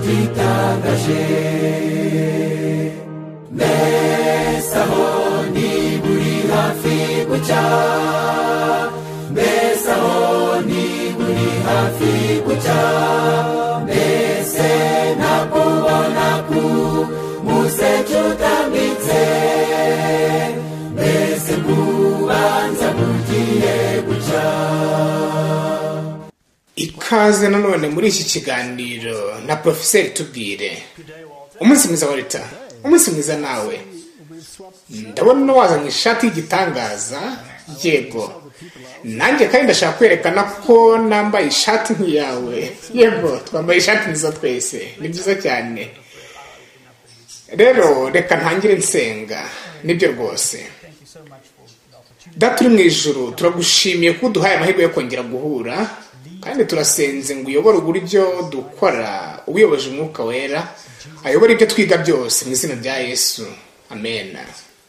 gitangaje mbese aho niba uri hafi gucya mbese aho niba uri hafi gucya mbese nakubona ku museke utambitse mbese kubanza bugiye gucya. Ikaze nanone muri iki kiganiro na Professeur Tubwire. Umunsi mwiza Walter, umunsi mwiza nawe. Ndabona wazanye ishati y'igitangaza. Yego, nanjye kandi ndashaka kwerekana ko nambaye ishati nk'iyawe. Yego, twambaye ishati nziza twese, ni byiza cyane. Rero reka ntangire nsenga. Nibyo rwose. Data uri mu ijuru, turagushimiye ko uduhaye amahirwe yo kongera guhura, kandi turasenze ngo uyobore uburyo dukora, ubuyoboje umwuka wera ayobora ibyo twiga byose mu izina rya Yesu, amen.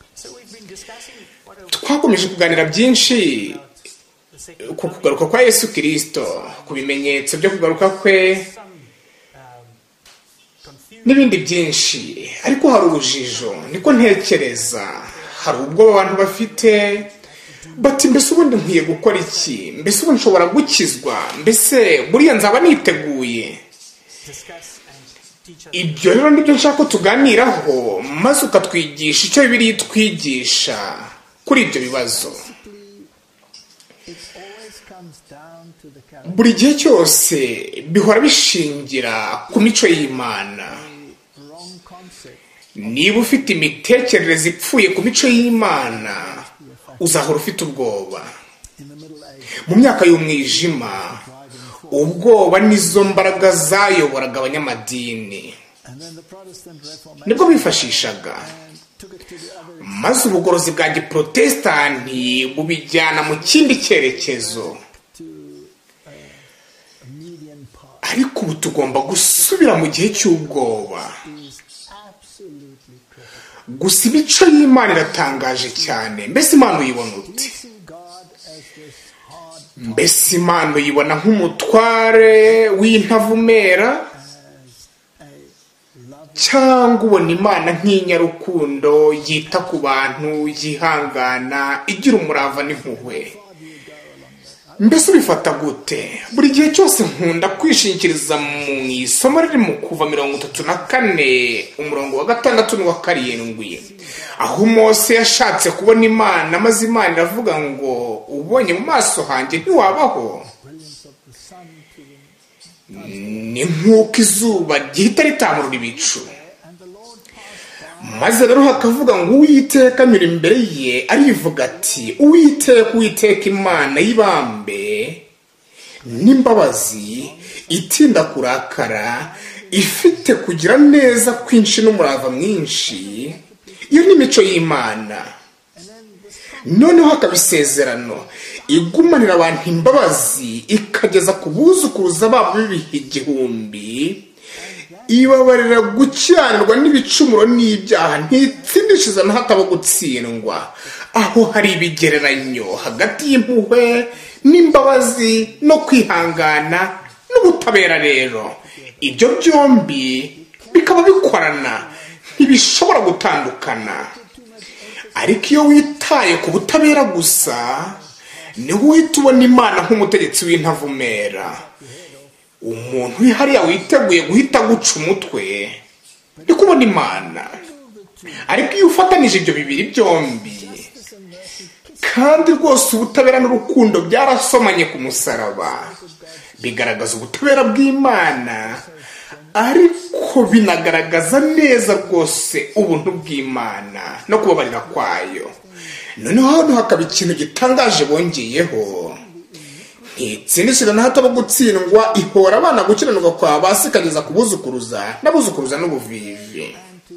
Twakomeje kuganira byinshi ku kugaruka kwa Yesu Kristo, ku bimenyetso byo kugaruka kwe n'ibindi byinshi, ariko hari urujijo, niko ntekereza. Hari ubwo abantu bafite bati mbese ubundi nkwiye gukora iki, mbese ubundi nshobora gukizwa, mbese buriya nzaba niteguye. Ibyo rero nibyo nshaka ko tuganiraho, maze ukatwigisha icyo Bibiliya itwigisha kuri ibyo bibazo. Buri gihe cyose bihora bishingira ku mico y'Imana. Niba ufite imitekerereze ipfuye ku mico y'Imana, uzahora ufite ubwoba. Mu myaka y'umwijima, ubwoba nizo mbaraga zayoboraga abanyamadini, nibwo bifashishaga, maze ubugorozi bwa giprotestanti bubijyana mu kindi cyerekezo. Ariko ubu tugomba gusubira mu gihe cy'ubwoba. Gusa imico y'Imana iratangaje cyane. Mbese Imana uyibona ute? Mbese Imana uyibona nk'umutware w'intavumera, cyangwa ubona Imana nk'inyarukundo yita ku bantu, yihangana, igira umurava n'impuhwe? Mbese ubifata gute? Buri gihe cyose nkunda kwishingikiriza mu isomo riri mu Kuva 34 umurongo wa 6 n'uwa 7, aho Mose yashatse kubona Imana, maze Imana iravuga ngo ubonye mu maso hanjye ntiwabaho. Ni nk'uko izuba ryihita ritamurura ibicu. Maze rero hakavuga ngo Uwiteka anyura imbere ye arivuga ati, Uwiteka Imana y'ibambe n'imbabazi, itinda kurakara, ifite kugira neza kwinshi n'umurava mwinshi. Iyo ni imico y'Imana. Noneho hakaba isezerano, igumanira abantu imbabazi, ikageza ku buzukuruza babo b'ibihe igihumbi, ibabarira gukiranirwa n'ibicumuro n'ibyaha, ntitsindishiza na hataba gutsindwa. Aho hari ibigereranyo hagati y'impuhwe n'imbabazi no kwihangana n'ubutabera. Rero ibyo byombi bikaba bikorana, ntibishobora gutandukana. Ariko iyo witaye ku butabera gusa, niho uhita ubona Imana nk'umutegetsi w'intavumera, umuntu uri hariya witeguye guhita guca umutwe, ni kubona Imana. Ariko iyo ufatanije ibyo bibiri byombi, kandi rwose ubutabera n'urukundo byarasomanye ku musaraba, bigaragaza ubutabera bw'Imana, ariko binagaragaza neza rwose ubuntu bw'Imana no kubabarira kwayo. Noneho hano hakaba ikintu gitangaje bongeyeho, ntitsindishira na hataba gutsindwa, ihora abana gukiranirwa kwa basi, ikageza ku buzukuruza n'abuzukuruza n'ubuvivi.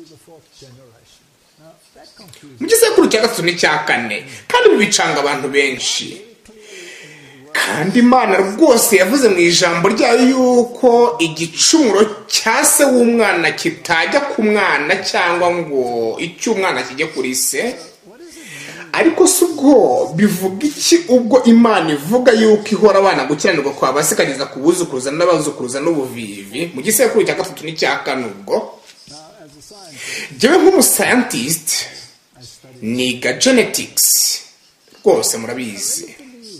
Mu gisekuru cya 3 n'icya 4, kandi bibicanga abantu benshi. Kandi Imana rwose yavuze mu ijambo ryayo yuko igicumuro cya se w'umwana kitajya ku mwana, cyangwa ngo icy'umwana kijye kuri se, ariko si ubwo bivuga iki ubwo Imana ivuga yuko ihora abana gukiranirwa kwa base ikageza ku buzukuruza n'abazukuruza n'ubuvivi mu gisekuru cya 3 n'icya 4? Ubwo jewe nk'umuscientist niga genetics rwose, murabizi,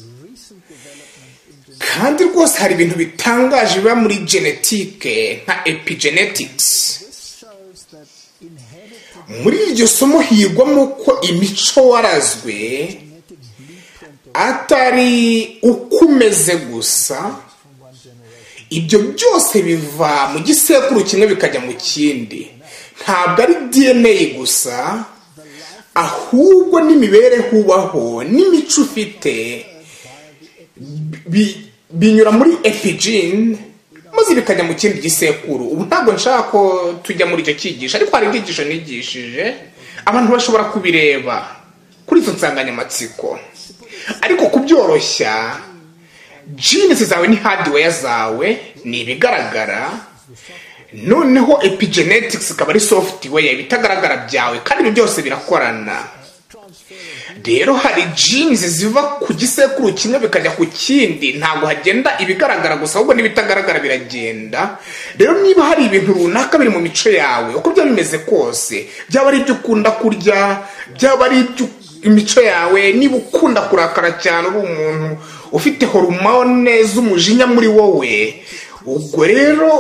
kandi rwose hari ibintu bitangaje biba muri genetike nka epigenetics. Muri iryo somo higwamo ko imico warazwe atari ukumeze gusa, ibyo byose biva mu gisekuru kimwe bikajya mu kindi. Ntabwo ari DNA gusa, ahubwo n'imibereho ubaho n'imico ufite binyura muri epigene maze bikajya mu kindi gisekuru. Ubu ntabwo nshaka ko tujya muri icyo cyigisho, ariko hari ibyigisho nigishije abantu bashobora kubireba kuri izo nsanganyamatsiko. Ariko kubyoroshya, genes zawe ni hardware zawe, ni ibigaragara, noneho epigenetics ikaba ari software, ibitagaragara byawe, kandi ibyo byose birakorana. Rero hari genes ziva ku gisekuru kimwe bikajya ku kindi, ntabwo hagenda ibigaragara gusa, ahubwo n'ibitagaragara biragenda. Rero niba hari ibintu runaka biri mu mico yawe, uko byaba bimeze kose, byaba ari ibyo ukunda kurya, byaba ari imico yawe, niba ukunda kurakara cyane, uri umuntu ufite hormone z'umujinya muri wowe, ubwo rero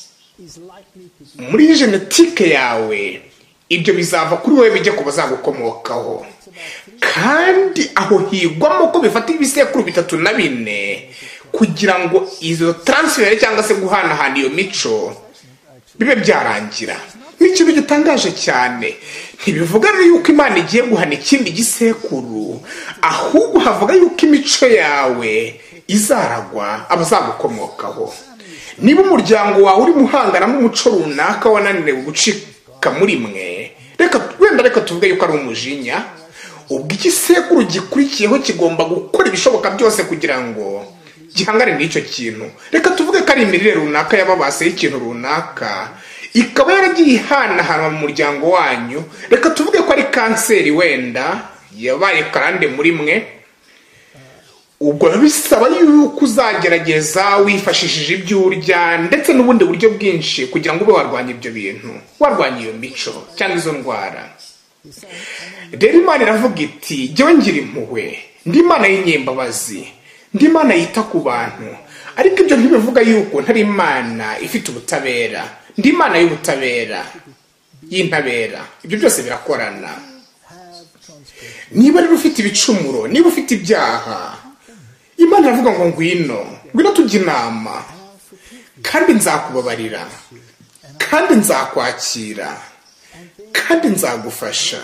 muri genetike yawe ibyo bizava kuri wowe bijye ku bazagukomokaho. Kandi aho higwamo ko bifata ibisekuru 3 na 4 kugira ngo izo transfer cyangwa se guhanahana iyo mico bibe byarangira. Ikintu gitangaje cyane, ntibivuga rero yuko Imana igiye guhana ikindi gisekuru, ahubwo havuga yuko imico yawe izaragwa abazagukomokaho. Niba umuryango wawe uri muhangana n'umuco runaka wananiwe gucika muri mwe, reka tuvuge yuko ari umujinya, ubwo igisekuru gikurikiyeho kigomba gukora ibishoboka byose kugira ngo gihangane n'icyo kintu. Reka tuvuge ko ari imirire runaka yababase y'ikintu runaka, ikaba yaragiye ihanahana mu muryango wanyu. Reka tuvuge ko ari kanseri wenda yabaye karande muri mwe, ubwo bisaba yuko uzagerageza wifashishije ibyo urya ndetse n'ubundi buryo bwinshi kugira ngo ube warwanya ibyo bintu, warwanya iyo mico cyangwa izo ndwara. Rero Imana iravuga iti, jyewe ngira impuhwe, ndi Imana y'inyembabazi, ndi Imana yita ku bantu. Ariko ibyo ntibivuga yuko ntari Imana ifite ubutabera, ndi Imana y'ubutabera, y'intabera. Ibyo byose birakorana. Niba rero ufite ibicumuro, niba ufite ibyaha, Imana iravuga ngo ngwino tujye inama, kandi nzakubabarira, kandi nzakwakira, kandi nzagufasha,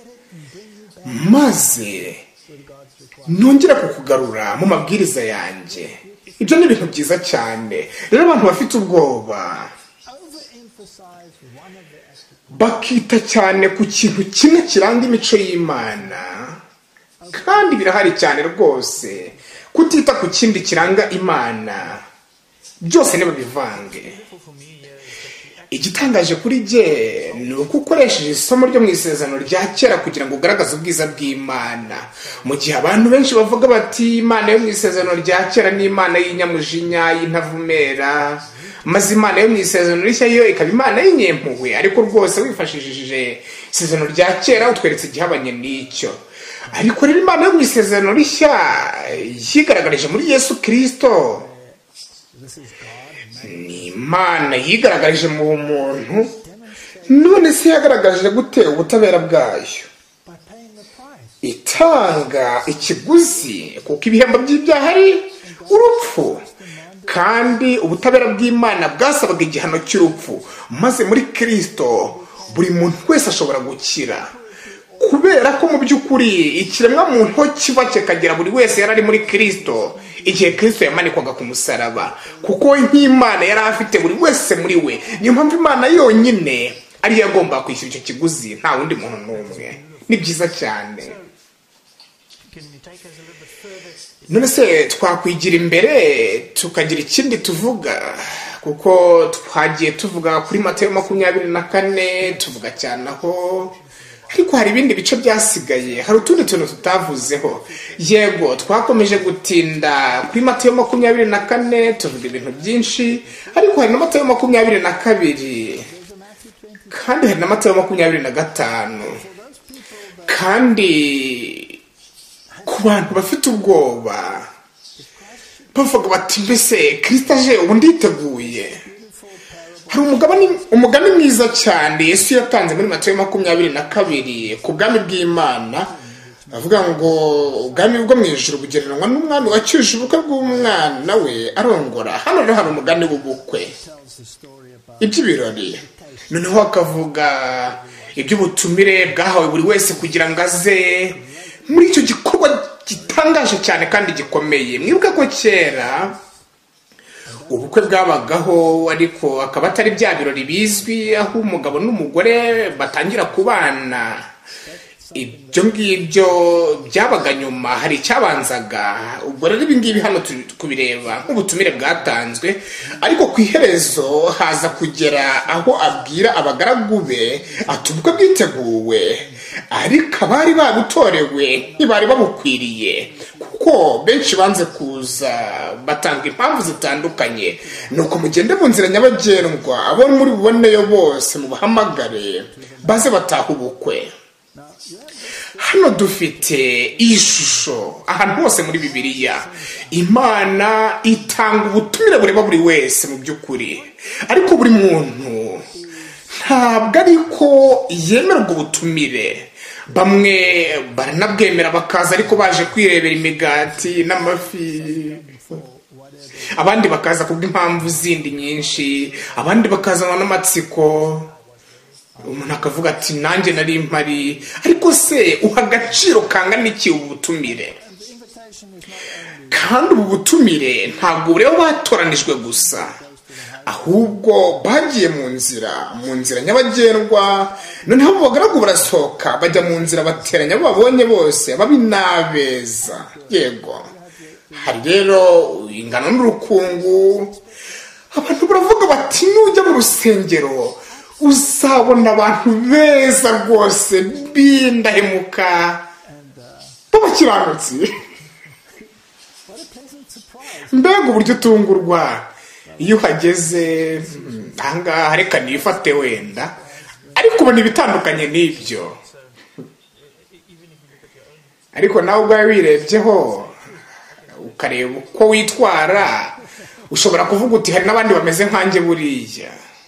maze nongera kukugarura mu mabwiriza yanjye. Ibyo ni ibintu byiza cyane. Rero abantu bafite ubwoba bakita cyane ku kintu kimwe kiranga imico y'Imana, kandi birahari cyane rwose. Kutita ku kindi kiranga Imana, byose nibabivange. Igitangaje kuri jye ni uko ukoresheje isomo ryo mu isezerano rya kera kugira ngo ugaragaze ubwiza bw'Imana, mu gihe abantu benshi bavuga bati Imana yo mu isezerano rya kera ni Imana y'inyamujinya, y'intavumera, maze Imana yo mu isezerano rishya yo ikaba Imana y'inyempuhwe. Ariko rwose wifashishije isezerano rya kera utweretse igihabanye n'icyo. Ariko rero Imana yo mu isezerano rishya yigaragarije muri Yesu Kristo, ni Imana yigaragarije mu muntu. None se yagaragaje gute ubutabera bwayo? Itanga ikiguzi, kuko ibihembo by'ibyaha ari urupfu, kandi ubutabera bw'Imana bwasabaga igihano cy'urupfu. Maze muri Kristo buri muntu wese ashobora gukira, kubera ko mu by'ukuri ikiremwa muntu kiba kikagera buri wese yarari muri Kristo igihe Kristo yamanikwaga ku musaraba, kuko nk'Imana yari afite buri wese muri we. Niyo mpamvu Imana yonyine ari yagomba kwishyura icyo kiguzi, nta wundi muntu n'umwe. Ni byiza cyane. None se twakwigira imbere tukagira ikindi tuvuga, kuko twagiye tuvuga kuri Matayo 24, tuvuga cyane aho ariko hari ibindi bice byasigaye, hari utundi tuntu tutavuzeho. Yego twakomeje gutinda kuri Matayo 24 tuvuga ibintu byinshi, ariko hari na Matayo 22 kandi hari na Matayo 25 kandi ku bantu bafite ubwoba bavuga bati mbese Kristo aje ubu nditeguye. Hari umugani mwiza cyane Yesu yatanze muri Matayo 22 ku bwami bw'Imana, avuga ngo ubwami bwo mu ijuru bugereranywa n'umwami wacyuje ubukwe bw'umwana we arongora. Hano rero hari umugani w'ubukwe, iby'ibirori, noneho akavuga iby'ubutumire bwahawe buri wese kugira ngo aze muri icyo gikorwa gitangaje cyane kandi gikomeye. Mwibuke ko kera ubukwe bwabagaho, ariko akaba atari bya birori bizwi aho umugabo n'umugore batangira kubana. Ibyo ngibyo byabaga nyuma, hari icyabanzaga. Ubwo rero ibi ngibi hano turi kubireba nk'ubutumire bwatanzwe, ariko ku iherezo haza kugera aho abwira abagaragu be ati ubukwe bwiteguwe, ariko abari babutorewe ntibari babukwiriye kuko benshi banze kuza, batanga impamvu zitandukanye. Nuko mugende mu nzira nyabagendwa, abo muri buboneyo bose mubahamagare baze bataha ubukwe. Hano dufite iyi shusho ahantu hose muri Bibiliya. Imana itanga ubutumire bureba buri wese mu by'ukuri, ariko buri muntu ntabwo ariko yemerwa ubutumire. Bamwe baranabwemera bakaza ariko baje kwirebera imigati n'amafi, abandi bakaza kubw'impamvu zindi nyinshi, abandi bakazanwa n'amatsiko. Umuntu akavuga ati nanjye nari mpari, ariko se uha agaciro kangana iki ubu butumire? Kandi ubu butumire ntabwo bureba batoranijwe gusa, ahubwo bagiye mu nzira nyabagendwa. Noneho abo bagaragu barasohoka bajya mu nzira, bateranya abo babonye bose, ababi n'abeza. Yego hari rero ingano n'urukungu. Abantu baravuga bati nujya mu rusengero uzabona abantu beza rwose b'indahemuka b'abakiranutsi. Mbega uburyo utungurwa iyo uhageze ahangaha. Reka nifate wenda, ariko ubona ibitandukanye n'ibyo. Ariko nawe ubwawe wirebyeho ukareba uko witwara, ushobora kuvuga uti hari n'abandi bameze nkanjye buriya.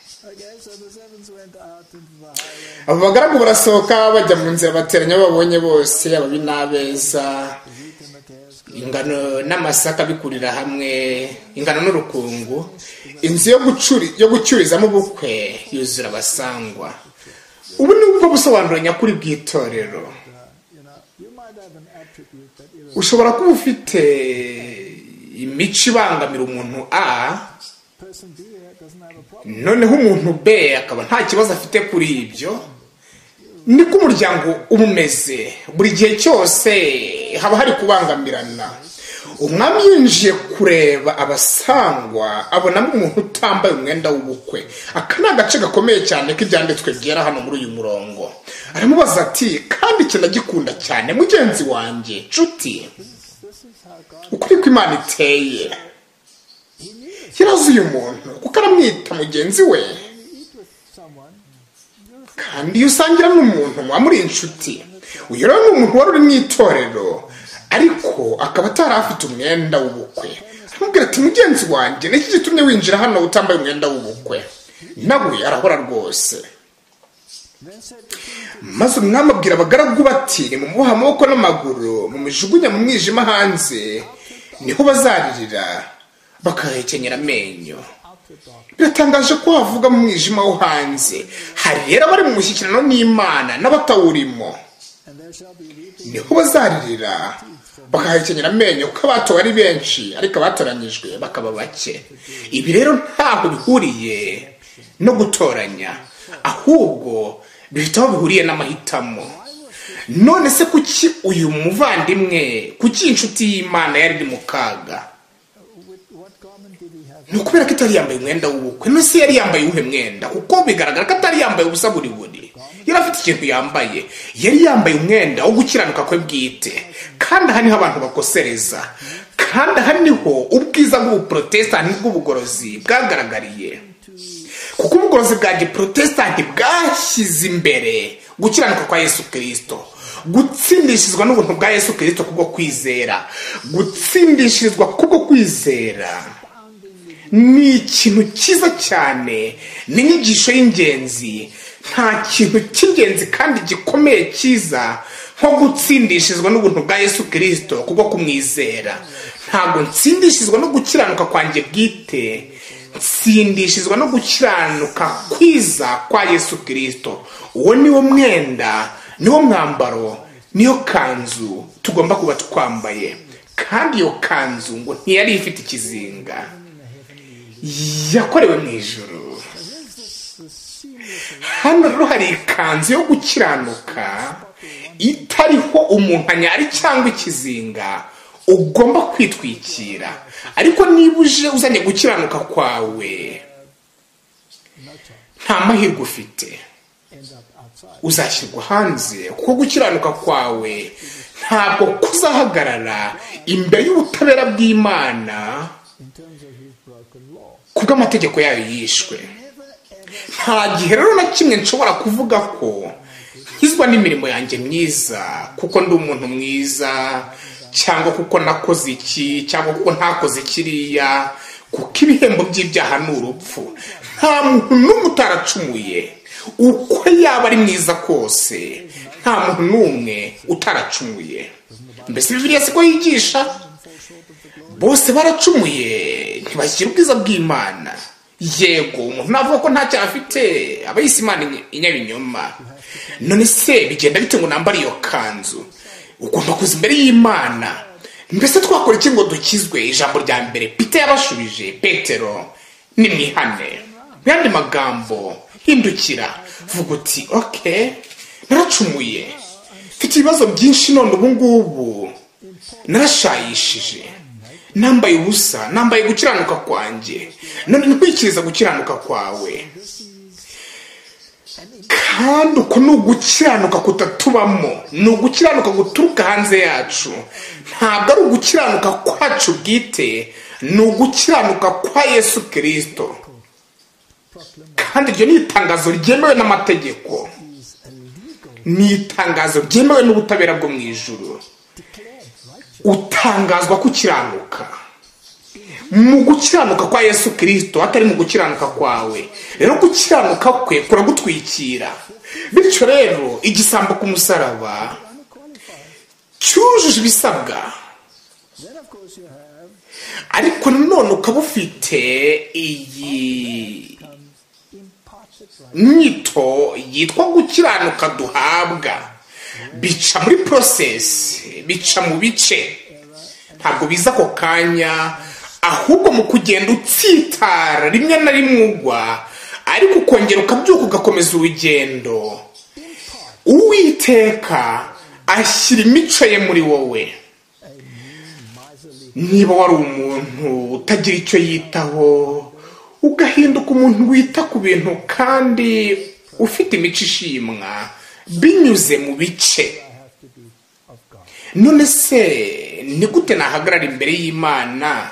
Abo bagaragu barasohoka bajya mu nzira, bateranya babonye bose, ababi n'abeza, ingano n'amasaka bikurira hamwe, ingano n'urukungu. Inzu yo gucururizamo ubukwe yuzura abasangwa. Ubu ni bwo busobanuro nyakuri bw'itorero. Ushobora kuba ufite imico ibangamira umuntu A, noneho umuntu B akaba nta kibazo afite kuri ibyo. Niko umuryango uba umeze. Buri gihe cyose haba hari kubangamirana. Umwami yinjiye kureba abasangwa, abonamo umuntu utambaye umwenda w'ubukwe. Aka ni agace gakomeye cyane k'ibyanditswe byera hano muri uyu murongo. Aramubaza ati kandi kinagikunda cyane mugenzi wanjye, nshuti, ukuri ko Imana iteye. Yarazi uyu muntu kuko aramwita mugenzi we, kandi iyo usangira n'umuntu muba muri inshuti. Uyu rero ni umuntu wari uri mu itorero, ariko akaba atari afite umwenda w'ubukwe. Aramubwira ati mugenzi wanjye, niki gitumye winjira hano utambaye umwenda w'ubukwe? Nawe arahora rwose. Maze umwami abwira abagaragu bati nimumubohe amaboko n'amaguru, mumujugunya mu mwijima hanze, niho bazaririra bakahekenyera amenyo. Biratangaje ko havuga mu mwijima wo hanze. Hari rero abari mu mushyikirano n'Imana n'abatawurimo, niho bazaririra bakahekenyera amenyo, kuko abatowe ari benshi ariko abatoranyijwe bakaba bake. Ibi rero ntaho bihuriye no gutoranya, ahubwo bifite aho bihuriye n'amahitamo. None se kuki uyu muvandimwe, kuki inshuti y'Imana yari mu kaga? Ni ukubera ko itari yambaye umwenda w'ubukwe. None se yari yambaye uwuhe mwenda? Kuko bigaragara ko atari yambaye ubusa buri buri. yari afite ikintu yambaye, yari yambaye umwenda wo gukiranuka kwe bwite. Kandi aha niho abantu bakosereza, kandi aha niho ubwiza bw'ubuprotesitanti bw'ubugorozi bwagaragariye. Kuko ubugorozi bwa giprotesitanti bwashyize imbere gukiranuka kwa Yesu Kristo, gutsindishirizwa n'ubuntu bwa Yesu Kristo kubwo kwizera. Gutsindishirizwa kubwo kwizera ni ikintu cyiza cyane, ni inyigisho y'ingenzi. Nta kintu cy'ingenzi kandi gikomeye cyiza nko gutsindishirizwa n'ubuntu bwa Yesu Kristo kubwo kumwizera. Ntabwo ntsindishirizwa no gukiranuka kwanjye bwite, ntsindishirizwa no gukiranuka kwiza kwa Yesu Kristo. Uwo niwo mwenda, niwo mwambaro, niyo kanzu tugomba kuba twambaye. Kandi iyo kanzu ngo ntiyari ifite ikizinga, yakorewe mu ijuru. Hano rero hari ikanzu yo gukiranuka itariho umunkanyari cyangwa ikizinga ugomba kwitwikira. Ariko niba uje uzanye gukiranuka kwawe, nta mahirwe ufite, uzashyirwa hanze. Kuko gukiranuka kwawe ntabwo kuzahagarara imbere y'ubutabera bw'Imana kubw'amategeko yayo yishwe. Nta gihe rero na kimwe nshobora kuvuga ko nkizwa n'imirimo yanjye myiza, kuko ndi umuntu mwiza, cyangwa kuko nakoze iki, cyangwa kuko ntakoze kiriya, kuko ibihembo by'ibyaha ni urupfu. Nta muntu n'umwe utaracumuye, uko yaba ari mwiza kose, nta muntu n'umwe utaracumuye. Mbese Bibiliya siko yigisha? Bose baracumuye, ntibashyira ubwiza bw'Imana. Yego, umuntu navuga ko nta cyaha afite, aba yise Imana inyabinyoma. None se bigenda bite ngo nambare iyo kanzu? Ugomba kuza imbere y'Imana. Mbese twakora iki ngo dukizwe? Ijambo rya mbere Peter yabashubije Petero, nimwihane. Mu yandi magambo, hindukira, vuga uti okay, naracumuye, mfite ibibazo byinshi none ubu ngubu narashayishije, nambaye ubusa, nambaye gukiranuka kwanjye, none nkwikiriza gukiranuka kwawe. Kandi uko ni ugukiranuka kutatubamo, ni ugukiranuka guturuka hanze yacu. Ntabwo ari ugukiranuka kwacu bwite, ni ugukiranuka kwa Yesu Kristo. Kandi iryo ni itangazo ryemewe n'amategeko, ni itangazo ryemewe n'ubutabera bwo mu ijuru. Utangazwa gukiranuka mu gukiranuka kwa Yesu Kristo, atari mu gukiranuka kwawe. Rero gukiranuka kwe kuragutwikira. Bityo rero igisambo ku musaraba cyujuje ibisabwa, ariko nanone ukaba ufite iyi nyito yitwa gukiranuka duhabwa. Bica muri process, bica mu bice, ntabwo biza ako kanya, ahubwo mu kugenda utsitara rimwe na rimwe ugwa, ariko ukongera ukabyuka ugakomeza urugendo. Uwiteka ashyira imico ye muri wowe. Niba wari umuntu utagira icyo yitaho, ugahinduka umuntu wita ku bintu kandi ufite imico ishimwa binyuze mu bice, none se ni gute nahagarara imbere y'Imana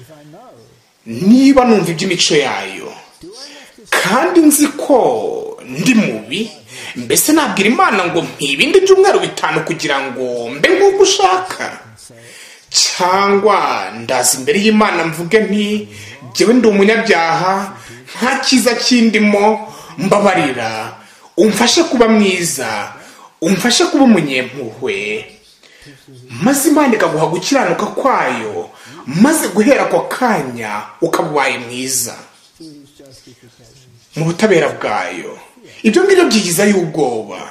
niba numva iby'imico yayo kandi nzi ko ndi mubi? Mbese nabwira Imana ngo mpibindi byumweru 5 kugira ngo mbe nk'uko ushaka? Cyangwa ndaza imbere y'Imana mvuge nti jyewe ndi umunyabyaha, nta cyiza kindimo, mbabarira, umfashe kuba mwiza, umfashe kuba umunyempuhwe, maze Imana ikaguha gukiranuka kwayo, maze guhera ako kanya ukabaye mwiza mu butabera bwayo. Ibyo ngibyo byigiza y'ubwoba.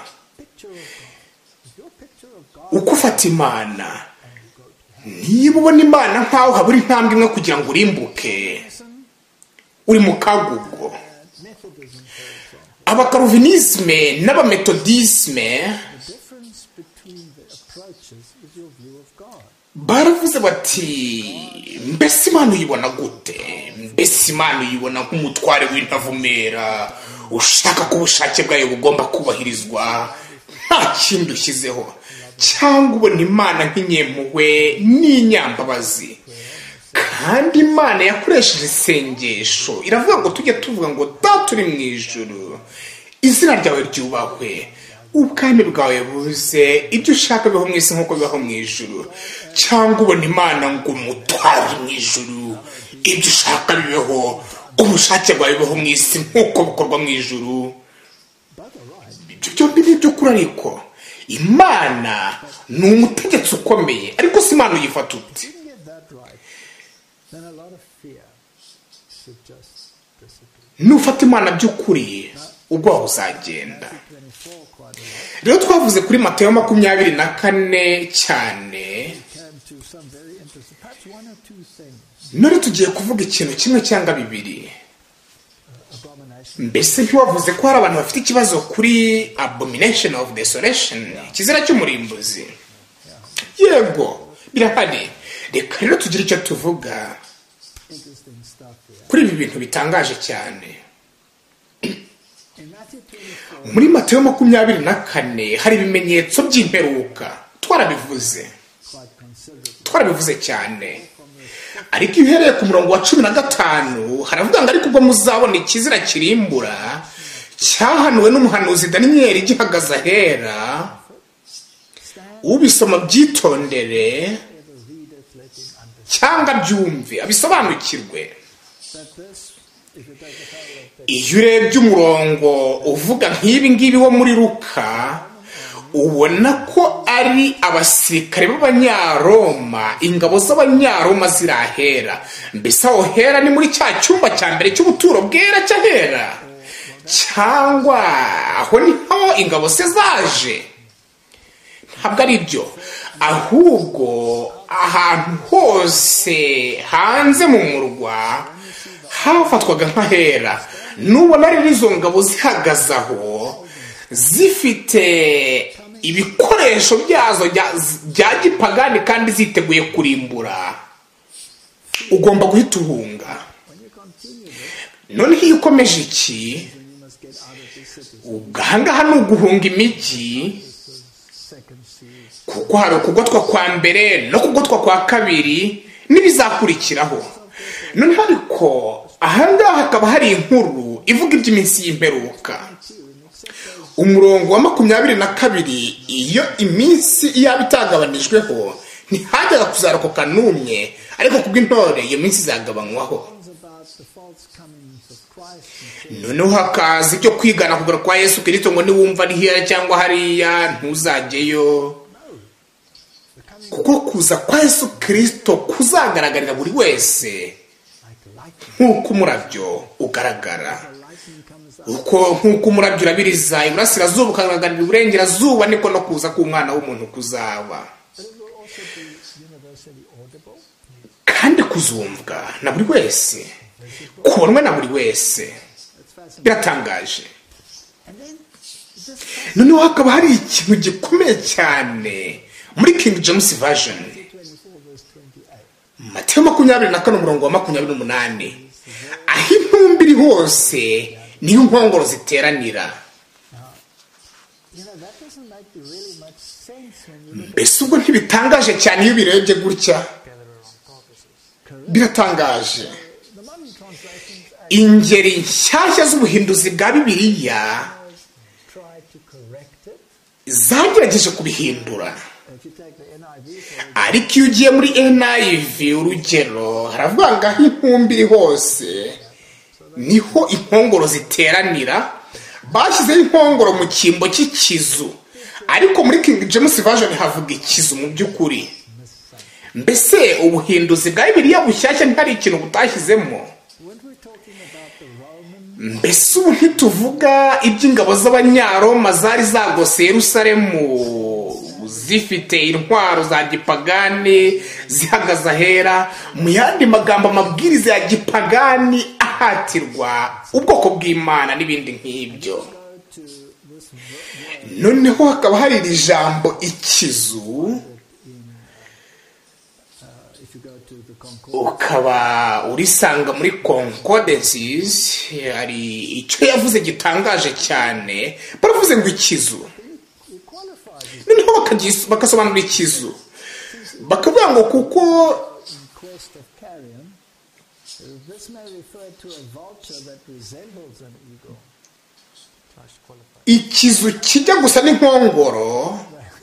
Uko ufata Imana, niba ubona Imana nkaho habura intambwe imwe kugira ngo urimbuke, uri mu kagugo. Abakaruvinisme n'abametodisme baravuze bati mbese Imana uyibona gute? Mbese Imana uyibona nk'umutware w'intavumera ushaka ko ubushake bwayo bugomba kubahirizwa nta kindi ushyizeho, cyangwa ubona Imana nk'inyempuhwe n'inyambabazi? Kandi Imana yakoresheje isengesho iravuga ngo tujye tuvuga ngo Data uri mu ijuru, izina ryawe ryubahwe, ubwami bwawe buze, ibyo ushaka bibaho mu isi nk'uko bibaho mu ijuru. Cyangwa ubona Imana ngo umutware mu ijuru, ibyo ushaka bibeho, ubushake bwawe bubaho mu isi nk'uko bikorwa mu ijuru. Ibyo byombi ni iby'ukuri, ariko Imana ni umutegetsi ukomeye, ariko si Imana uyifata ute? Nufata Imana by'ukuri ubwo uzagenda. Rero twavuze kuri Matayo 24 cyane, none tugiye kuvuga ikintu kimwe cyangwa bibiri. Mbese ntiwavuze ko hari abantu bafite ikibazo kuri abomination of desolation, ikizira cy'umurimbuzi? Yego birahari. Reka rero tugire icyo tuvuga kuri ibi bintu bitangaje cyane. Muri Matayo 24 hari ibimenyetso by'imperuka, twarabivuze cyane. Ariko iyo uhereye ku murongo wa 15 haravuga ngo ariko ubwo muzabona ikizira kirimbura cyahanuwe n'umuhanuzi Daniyeli gihagaze ahera, ubisoma byitondere cyangwa byumve abisobanukirwe. Iyo urebye umurongo uvuga nk'ibi ngibi wo muri Luka, ubona ko ari abasirikare b'Abanyaroma, ingabo z'Abanyaroma zirahera. Mbese aho hera ni muri cya cyumba cya mbere cy'ubuturo bwera cyahera, cyangwa aho niho ingabo se zaje? Ntabwo ari byo, ahubwo ahantu hose hanze mu murwa hafatwaga nk'ahera. Nubona rero izo ngabo zihagaze aho zifite ibikoresho byazo bya gipagani kandi ziteguye kurimbura, ugomba guhita uhunga. None iyo ukomeje iki, ugahangaha ni uguhunga imijyi, kuko hari ukugotwa kwa mbere no kugotwa kwa kabiri n'ibizakurikiraho. None ariko ahangaha hakaba hari inkuru ivuga iby'iminsi y'imperuka. Umurongo wa 22, iyo iminsi iyaba itagabanijweho ntihajyaga kuzarokoka n'umwe, ariko kubw'intore iyo minsi izagabanywaho. Noneho hakaza ibyo kwigana kugura kwa Yesu Kristo, ngo niwumva ari hera cyangwa hariya ntuzajyeyo, kuko kuza kwa Yesu Kristo kuzagaragarira buri wese nk'uko umurabyo ugaragara. Nk'uko umurabyo urabiriza iburasirazuba ukagaragarira iburengerazuba, niko no kuza k'Umwana w'umuntu kuzaba. Kandi kuzumvwa na buri wese, kubonwa na buri wese, biratangaje. Noneho hakaba hari ikintu gikomeye cyane muri King James Version, Matayo 24 umurongo wa 28, aho intumbi iri hose niyo inkongoro ziteranira. Mbese ubwo ntibitangaje cyane iyo birebye gutya? Biratangaje. Ingeri nshyashya z'ubuhinduzi bwa Bibiliya zagerageje kubihindura, ariko iyo ugiye muri NIV urugero haravuga ngo aho intumbi iri hose niho inkongoro ziteranira. Bashyizeho inkongoro mu cyimbo cy'ikizu, ariko muri King James Version havuga ikizu mu by'ukuri. Mbese ubuhinduzi bwa Bibiliya bushyashya ntihari ikintu butashyizemo? Mbese ubu ntituvuga iby'ingabo z'Abanyaroma zari zagose Yerusalemu zifite intwaro za gipagani zihagaze ahera? Mu yandi magambo, amabwiriza ya gipagani ahatirwa ubwoko bw'Imana n'ibindi nk'ibyo. noneho hakaba hari iri jambo ikizu, ukaba urisanga muri concordances. Hari icyo yavuze gitangaje cyane, baravuze ngo ikizu, noneho bakasobanura ikizu bakavuga ngo kuko ikizu kijya gusa n'inkongoro,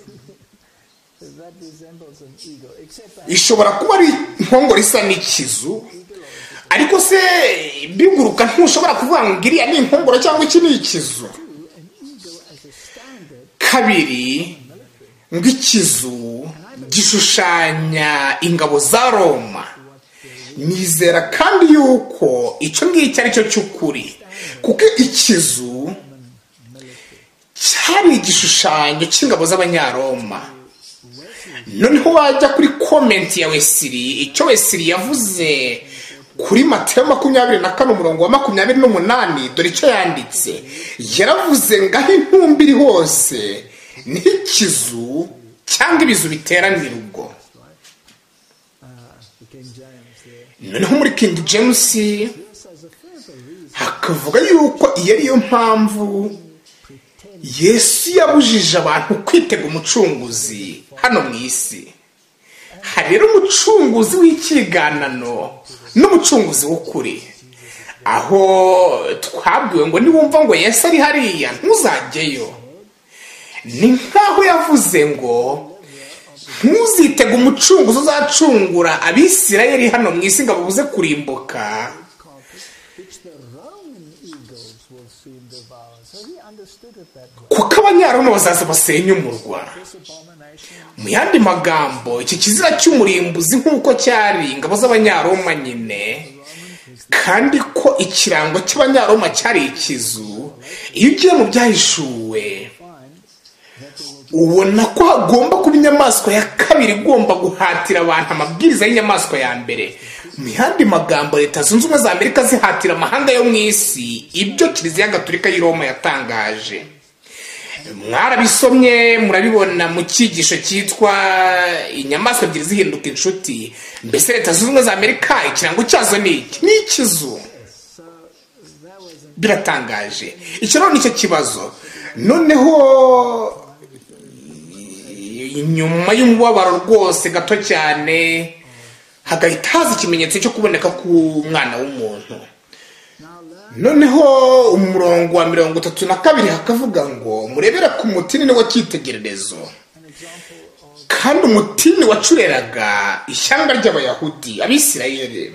ishobora kuba ari inkongoro isa n'ikizu, ariko se biguruka ntushobora kuvuga ngo iriya ni inkongoro cyangwa iki ni ikizu. Kabiri, ngo ikizu gishushanya ingabo za Roma. Nizera kandi yuko icyo ngicyo ari cyo cy'ukuri, kuko ikizu cyari igishushanyo cy'ingabo z'abanyaroma. Noneho wajya kuri komenti ya Wesley, icyo Wesley yavuze kuri Matayo 24 umurongo wa 28, dore icyo yanditse. Yaravuze ngo aho intumbi iri hose ni ikizu cyangwa ibizu biteranira ubwo. Noneho muri King James hakavuga yuko iyo ariyo mpamvu Yesu yabujije abantu kwitega umucunguzi hano mu isi. Hari rero umucunguzi w'ikiganano n'umucunguzi w'ukuri, aho twabwiwe ngo niwumva ngo Yesu ari hariya ntuzajyeyo. Ni nkaho yavuze ngo ntuzitega umucunguzi uzacungura Abisirayeli hano mu isi ngo babuze kurimbuka, kuko Abanyaroma bazaza basenya umurwa. Mu yandi magambo, iki kizira cy'umurimbuzi nk'uko cyari ingabo z'Abanyaroma nyine, kandi ko ikirango cy'Abanyaroma cyari ikizu. Iyo ugiye mu Byahishuwe ubona ko hagomba kuba inyamaswa ya kabiri igomba guhatira abantu amabwiriza y'inyamaswa ya mbere. Mu yandi magambo, Leta Zunze Ubumwe za Amerika zihatira amahanga yo mu isi ibyo Kiliziya Gatolika y'i Roma yatangaje. Mwarabisomye murabibona mu cyigisho cyitwa inyamaswa ebyiri zihinduka inshuti. Mbese Leta Zunze Ubumwe za Amerika ikirango cyazo ni iki? Ni ikizu. Biratangaje. Icyo rero nicyo kibazo. Noneho inyuma y'umubabaro rwose gato cyane hagahita haza ikimenyetso cyo kuboneka k'Umwana w'umuntu. Noneho umurongo wa 32 hakavuga ngo murebera ku mutini ni wo cyitegererezo, kandi umutini wacureraga ishyanga ry'Abayahudi, Abisirayeli.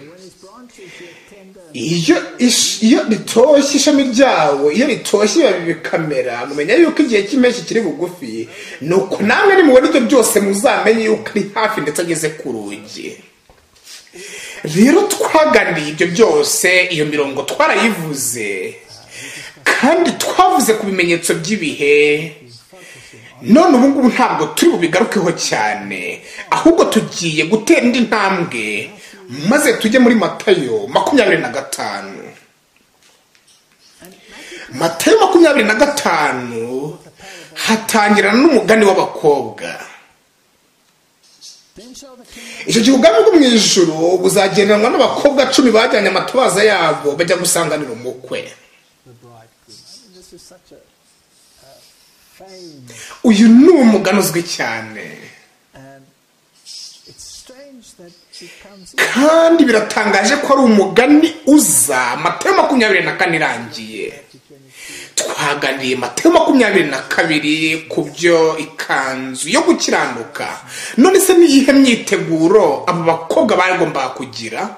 Iyo ritoshye ishami ryawo, iyo ritoshye biba bikamera, mumenya yuko igihe cy'impeshyi kiri bugufi. Nuko namwe nimubona ibyo byose muzamenye yuko ari hafi ndetse ageze ku rugi. Rero twaganiriye ibyo byose, iyo mirongo twarayivuze, kandi twavuze ku bimenyetso by'ibihe. None ubu ngubu ntabwo turi bubigarukeho cyane, ahubwo tugiye gutera indi ntambwe maze tujye muri Matayo 25. Matayo 25 hatangirana n'umugani w'abakobwa. Icyo gihe ubwami bwo mu ijuru buzagendanwa n'abakobwa 10 bajyanye amatabaza yabo bajya gusanganira umukwe. Uyu ni umugani uzwi cyane, kandi biratangaje ko ari umugani uza Matayo 24 irangiye. Twaganiriye Matayo 22 ku byo ikanzu yo gukiranuka. None se ni iyihe myiteguro abo bakobwa bagomba kugira?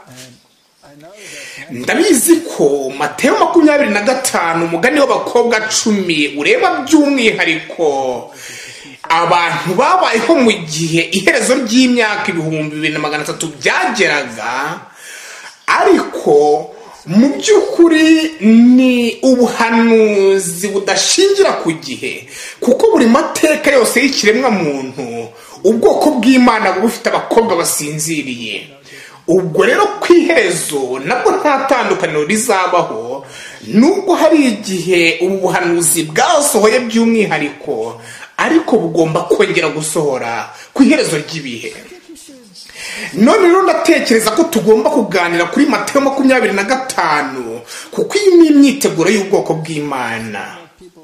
Ndabizi ko Matayo 25 umugani w'abakobwa 10 ureba by'umwihariko abantu babayeho mu gihe iherezo ry'imyaka 2300 byageraga, ariko mu by'ukuri ni ubuhanuzi budashingira ku gihe, kuko buri mateka yose y'ikiremwa muntu ubwoko bw'Imana bufite abakobwa basinziriye. Ubwo rero ku iherezo nabwo nta tandukaniro rizabaho, nubwo hari igihe ubu buhanuzi bwasohoye by'umwihariko, ariko bugomba kongera gusohora ku iherezo ry'ibihe. None rero ndatekereza ko tugomba kuganira kuri Mateyo 25, kuko iyi ni imyiteguro y'ubwoko bw'Imana.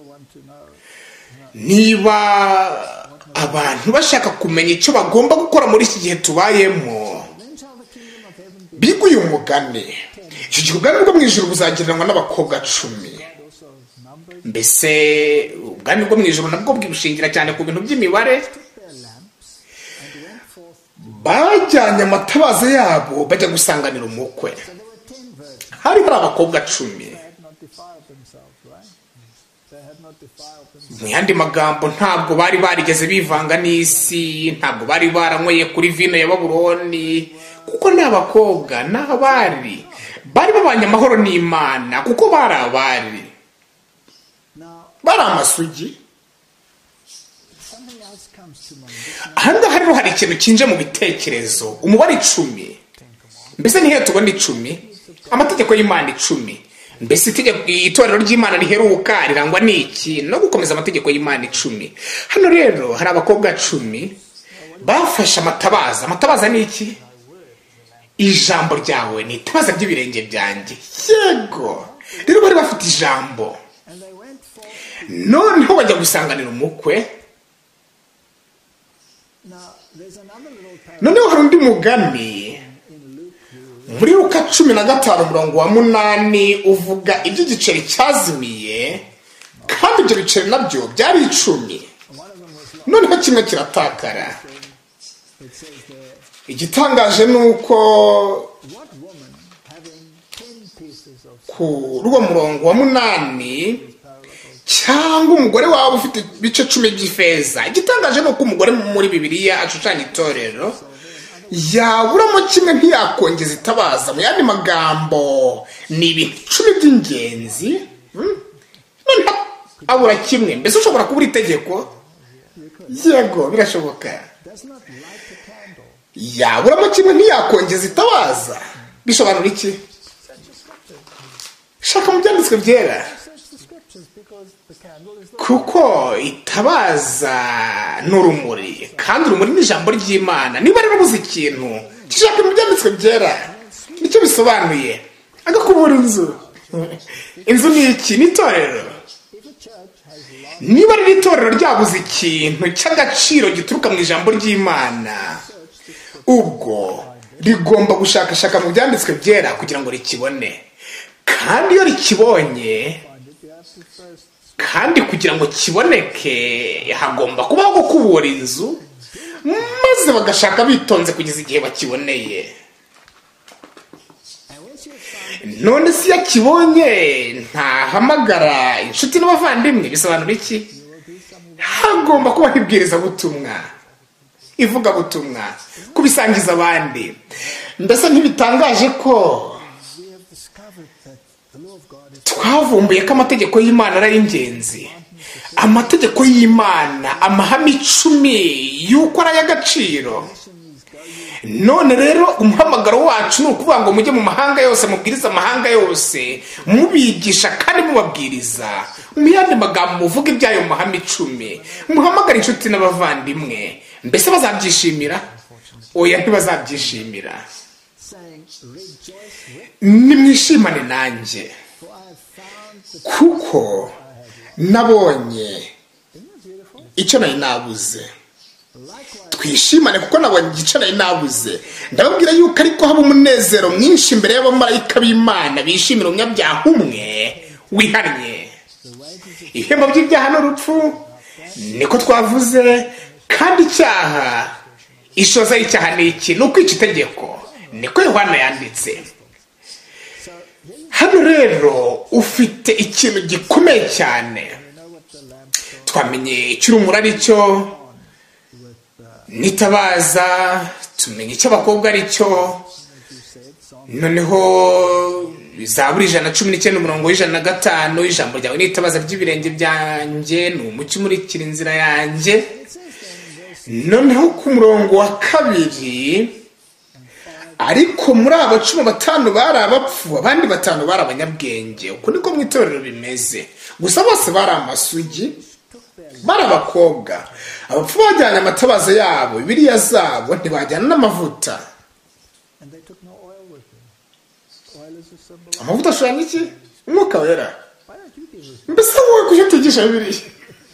Niba abantu bashaka kumenya icyo bagomba gukora muri iki gihe tubayemo, biga uyu mugani. Icyo gihe ubwami bwo mu ijuru buzagereranywa n'abakobwa 10. Mbese ubwami bwo mu ijuru nabwo bwishingira cyane ku bintu by'imibare. Bajyanye amatabaza yabo bajya gusanganira umukwe. Hari abakobwa 10. Mu yandi magambo, ntabwo bari barigeze bivanga n'isi, ntabwo bari baranyweye kuri vino ya Babuloni, kuko n'abakobwa n'abari bari babanye amahoro n'Imana, kuko bari amasugi. Ahangaha rero hari ikintu kinje mu bitekerezo, umubare 10. Mbese ni hehe tubona 10? Amategeko y'Imana 10. Mbese itorero ry'Imana riheruka rirangwa n'iki? No gukomeza amategeko y'Imana 10. Hano rero hari abakobwa 10 bafashe amatabaza. Amatabaza ni iki? Ijambo ryawe ni itabaza ry'ibirenge byanjye. Yego, rero bari bafite ijambo. Noneho bajya gusanganira umukwe. Noneho hari undi mugani muri Luka 15:8 uvuga iby'igiceri cyazimiye, kandi ibyo biceri nabyo byari 10. Noneho kimwe kiratakara. Igitangaje ni uko ku ruwo murongo wa 8, cyangwa umugore waba ufite ibice 10 by'ifeza. Igitangaje ni uko umugore muri Bibiliya ashushanya itorero, yaburamo kimwe ntiyakongeza itabaza. Mu yandi magambo, ni ibintu 10 by'ingenzi, none abura kimwe. Mbese ushobora kubura itegeko? Yego, birashoboka. Yaburamo kimwe ntiyakongeza itabaza. Bisobanura iki? Shaka mu byanditswe byera. Kuko itabaza n'urumuri, kandi urumuri ni ijambo ry'Imana. Niba rero ubuze ikintu, gishaka mu byanditswe byera. Nicyo bisobanuye. Agakubura inzu. Inzu ni iki? Ni itorero. Niba rero itorero ryabuze ikintu cy'agaciro gituruka mu ijambo ry'Imana, ubwo rigomba gushakashaka mu byanditswe byera kugira ngo rikibone. Kandi iyo rikibonye, kandi kugira ngo kiboneke, hagomba kubaho gukubura inzu, maze bagashaka bitonze kugeza igihe bakiboneye. None si yakibonye ntahamagara inshuti n'abavandimwe. Bisobanura iki? Hagomba kubaho ibwirizabutumwa, ivugabutumwa, kubisangiza abandi. Mbese ntibitangaje ko twavumbuye ko amategeko y'Imana ari ingenzi? Amategeko y'Imana, amahame 10 y'uko ari ay'agaciro. None rero umuhamagaro wacu ni ukuvuga ngo mujye mu mahanga yose, mubwiriza amahanga yose, mubigisha kandi mubabwiriza. Mu yandi magambo, muvuge ibyayo mahame 10, muhamagara inshuti n'abavandimwe. Mbese bazabyishimira? Oya, ntibazabyishimira. Nimwishimane nanjye, kuko nabonye icyo nari nabuze. Twishimane kuko nabonye icyo nari nabuze. Ndababwira yuko ariko haba umunezero mwinshi imbere y'abamarayika b'Imana bishimira umunyabyaha umwe wihannye. Ibihembo by'ibyaha n'urupfu, niko twavuze. Kandi icyaha, ishoza y'icyaha ni iki? Ni ukwica itegeko. Niko Yohana yanditse. Hano rero ufite ikintu gikomeye cyane. Twamenye icyo urumuri ari cyo, n'itabaza, tumenye icyo abakobwa ari cyo. Noneho Zaburi 119:105, ijambo ryawe ni itabaza ry'ibirenge byanjye, ni umucyo umurikira inzira yanjye. Noneho ku murongo wa 2, ariko muri abo 15 bari abapfu, abandi 5 bari abanyabwenge. Uko niko mu itorero bimeze. Gusa bose bari amasugi, bari abakobwa. Abapfu bajyanye amatabaza yabo, Bibiliya zabo, ntibajyana n'amavuta. Amavuta ashobora n'iki? Umwuka wera. Mbese wowe kujya utigisha Bibiliya?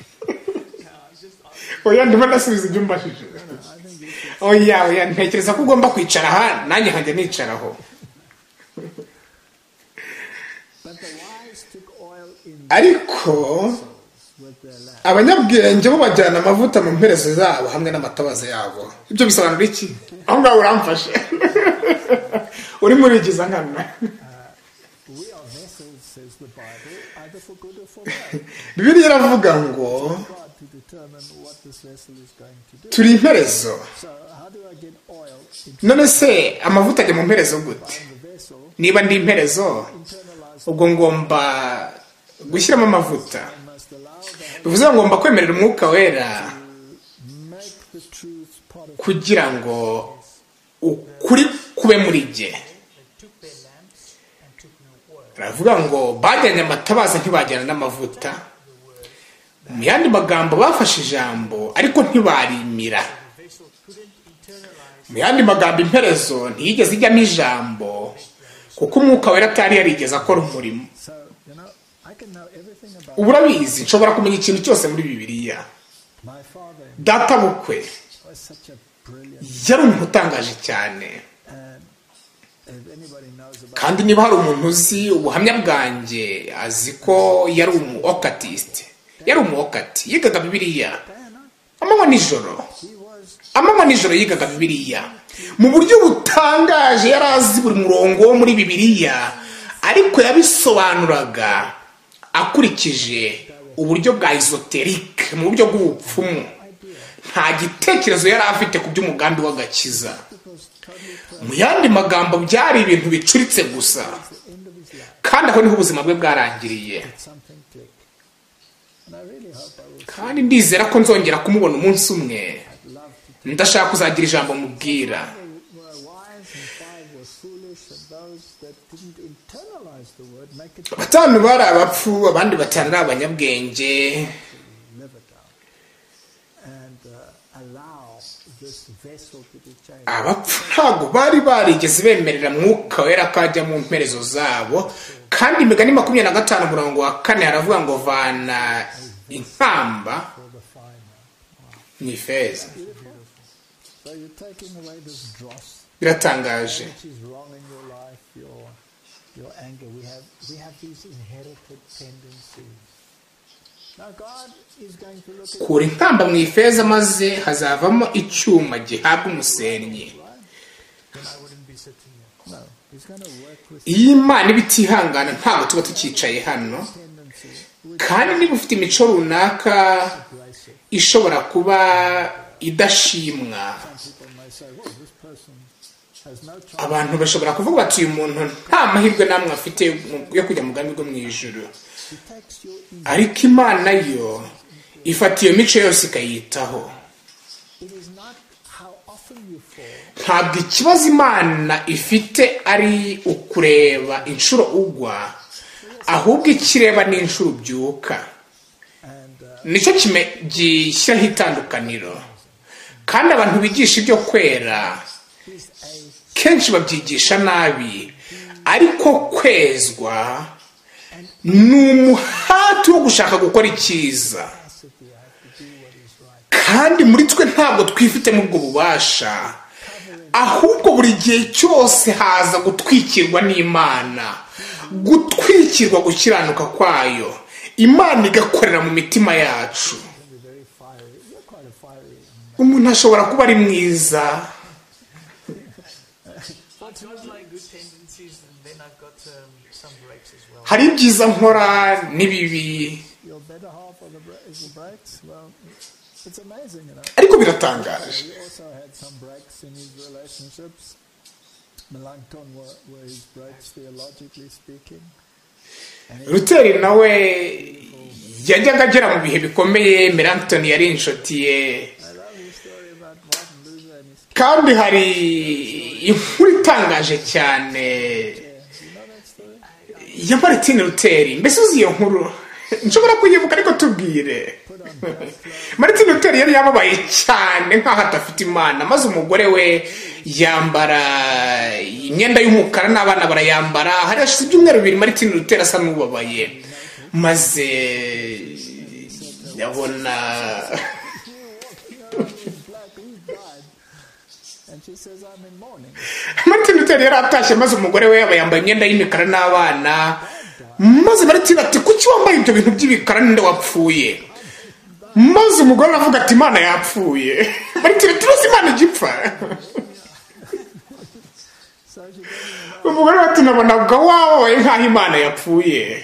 Oya, ndimo nasubiza ibyo mbashije. Oya, ntekereza ko ugomba kwicara aha, nanjye nkajya nicaraho. Ariko abanyabwenge bo bajyana amavuta mu mperezo zabo hamwe n'amatabaza yabo. Ibyo bisobanura iki? Aho ngaho uramfashe. Uri murigiza nkana. Bibiliya iravuga ngo turi imperezo. None se amavuta ajya mu mperezo gute? Niba ndi imperezo, ubwo ngomba gushyiramo amavuta. Bivuze ngo ngomba kwemerera umwuka wera kugira ngo ukuri kube muri jye. Baravuga ngo bajyanye amatabaza ntibajyana n'amavuta. Mu yandi magambo bafashe ijambo ariko ntibarimira. Mu yandi magambo imperezo ntiyigeze ijyamo ijambo kuko umwuka wera atari yarigeze akora umurimo. Ubu urabizi, nshobora kumenya ikintu cyose muri Bibiliya. Data bukwe yari umuntu utangaje cyane. Kandi niba hari umuntu uzi ubuhamya bwanjye, azi ko yari umuokatiste. Yari umuokati, yigaga Bibiliya amanywa nijoro yigaga Bibiliya mu buryo butangaje. Yari azi buri murongo wo muri Bibiliya, ariko yabisobanuraga akurikije uburyo bwa esoterique, mu buryo bw'ubupfumu. Nta gitekerezo yari afite ku by'umugambi w'agakiza. Mu yandi magambo byari ibintu bicuritse gusa, kandi aho niho ubuzima bwe bwarangiriye. Kandi ndizera ko nzongera kumubona umunsi umwe. Ndashaka kuzagira ijambo mubwira. Batanu bari abapfu, abandi 5 ari abanyabwenge. Abapfu ntabwo bari barigeze bemerera mwuka wera kajya mu mperezo zabo. Kandi Imigani 25:4 haravuga ngo vana inkamba mu ifeza. Biratangaje. Kura inkamba mu ifeza maze hazavamo icyuma gihabwa umusenyi. Iyi Imana ibitihangana ntabwo tuba tukicaye hano. Kandi niba ufite imico runaka ishobora kuba idashimwa, abantu bashobora kuvuga bati uyu muntu nta mahirwe namwe afite yo kujya mu bwami bwo mu ijuru. Ariko Imana yo ifata iyo mico yose ikayitaho. Ntabwo ikibazo Imana ifite ari ukureba inshuro ugwa, ahubwo ikireba n'inshuro ubyuka. Nicyo gishyiraho itandukaniro. Kandi abantu bigisha ibyo kwera kenshi babyigisha nabi, ariko kwezwa ni umuhati wo gushaka gukora icyiza. Kandi muri twe ntabwo twifitemo ubwo bubasha, ahubwo buri gihe cyose haza gutwikirwa n'Imana, gutwikirwa gukiranuka kwayo. Imana igakorera mu mitima yacu. Umuntu ashobora kuba ari mwiza, hari ibyiza nkora n'ibibi, ariko biratangaje. Luteri nawe yajyaga agera mu bihe bikomeye. Melanchthon yari inshuti ye. kandi hari inkuru itangaje cyane ya Martin Luther. Mbese uzi iyo nkuru? Nshobora kuyivuga ariko tubwire. Martin Luther yari yababaye cyane nk'aho atafite Imana, maze umugore we yambara imyenda y'umukara n'abana barayambara. Hari hashize ibyumweru bibiri Martin Luther asa n'ubabaye, maze yabona Martin Luther yari atashye, maze umugore we yambaye imyenda y'imikara n'abana, maze Martin ati kuki wambaye ibyo bintu by'ibikara, ninde wapfuye? Maze umugore aravuga ati Imana yapfuye. Martin ati rwose Imana igipfa? Umugore ati nabonaga wawe nk'aho Imana yapfuye.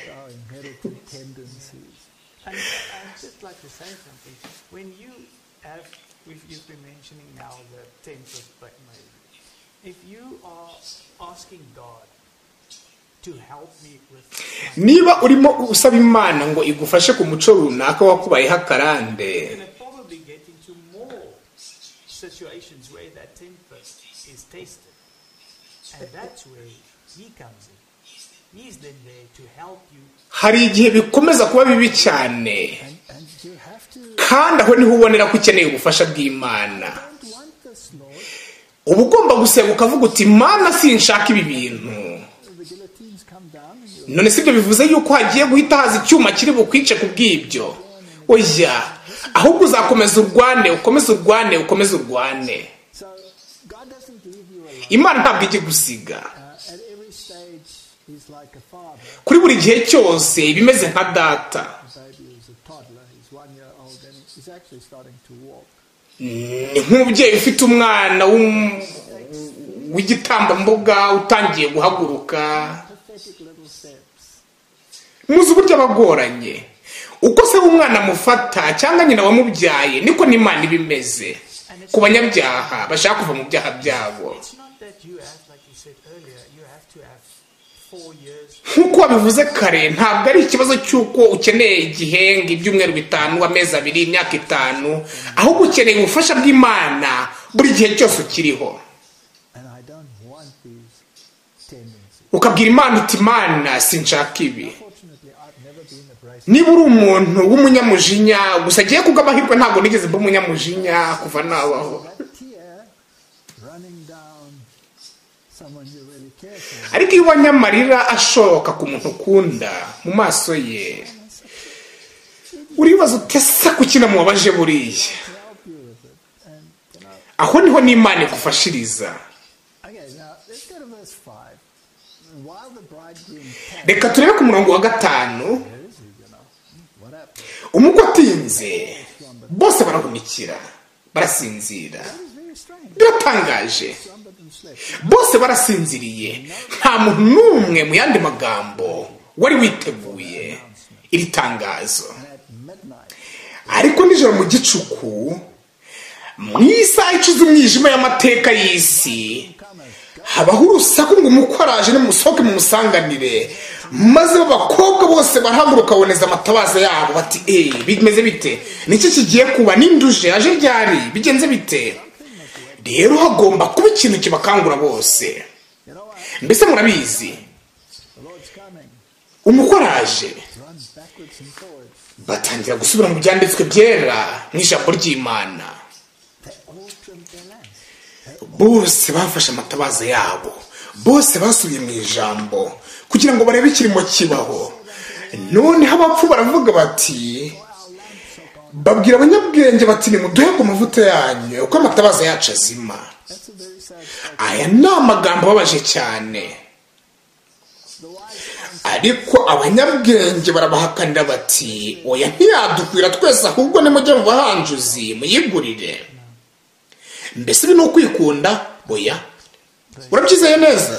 You've been mentioning now the 10th of May. If you are asking God to help me with, niba urimo usaba Imana ngo igufashe ku muco runaka wakubayeho akarande, and probably get into more situations where that 10th is tasted, and that's where He comes in. He's then there to help you. hari igihe bikomeza kuba bibi cyane, kandi aho niho ubonera ko ukeneye ubufasha bw'Imana. uba ugomba gusenga ukavuga uti Imana sinshaka ibi bintu. None sibyo bivuze yuko hagiye guhita haza icyuma kiri bukwice ku bw'ibyo? Oya, ahubwo uzakomeza urwane, ukomeze urwane. Imana ntabwo ijye gusiga. Kuri buri gihe cyose bimeze nka data. Nk'umubyeyi ufite umwana w'igitambambuga utangiye guhaguruka, muzi uburyo abagoranye. Uko se umwana amufata cyangwa nyina wamubyaye, niko n'Imana ibimeze ku banyabyaha bashaka kuva mu byaha byabo. Nk'uko wabivuze kare, ntabwo ari ikibazo cy'uko ukeneye igihenge, ibyumweru 5, amezi 2, imyaka 5, ahubwo ukeneye ubufasha bw'Imana buri gihe cyose ukiriho. Ukabwira Imana uti Imana sinshaka ibi. Niba uri umuntu w'umunyamujinya, gusa agiye kugabahirwa ntabwo nigeze mba umunyamujinya kuva nabaho. Ariko iyo ubonye amarira ashoka ku muntu ukunda mu maso ye, uribaza utese kuki namubabaje buriya. Aho niho n'Imana igufashiriza. Reka turebe ku murongo wa 5. Umugwe atinze, bose barahunikira, barasinzira. Biratangaje, bose barasinziriye, nta muntu n'umwe mu yandi magambo wari witeguye iri tangazo. Ariko nijoro mu gicuku, mu isaha icuze umwijima y'amateka y'isi, habaho urusaku ngo umukwe araje nimusohoke mumusanganire. Maze abakobwa bose barahaguruka baboneza amatabaza yabo bati bimeze bite? Niki kigiye kuba? Ninduje aje ryari? Bigenze bite? Rero hagomba kuba ikintu kibakangura bose. Mbese murabizi, umukwe araje, batangira gusubira mu byanditswe byera n'ijambo ry'Imana. Bose bafashe amatabaza yabo, bose basubiye mu ijambo kugira ngo barebe ikirimo kibaho. None abapfu baravuga bati, babwira abanyabwenge bati nimuduhe ku mavuta yanyu uko amatabaza yacu azima. Aya ni amagambo ababaje cyane. Ariko abanyabwenge barabahakanira bati, oya ntiyadukwira twese, ahubwo nimujye mu bahanjuzi muyigurire. Mbese ibi ni ukwikunda? Oya, urabyizeye neza?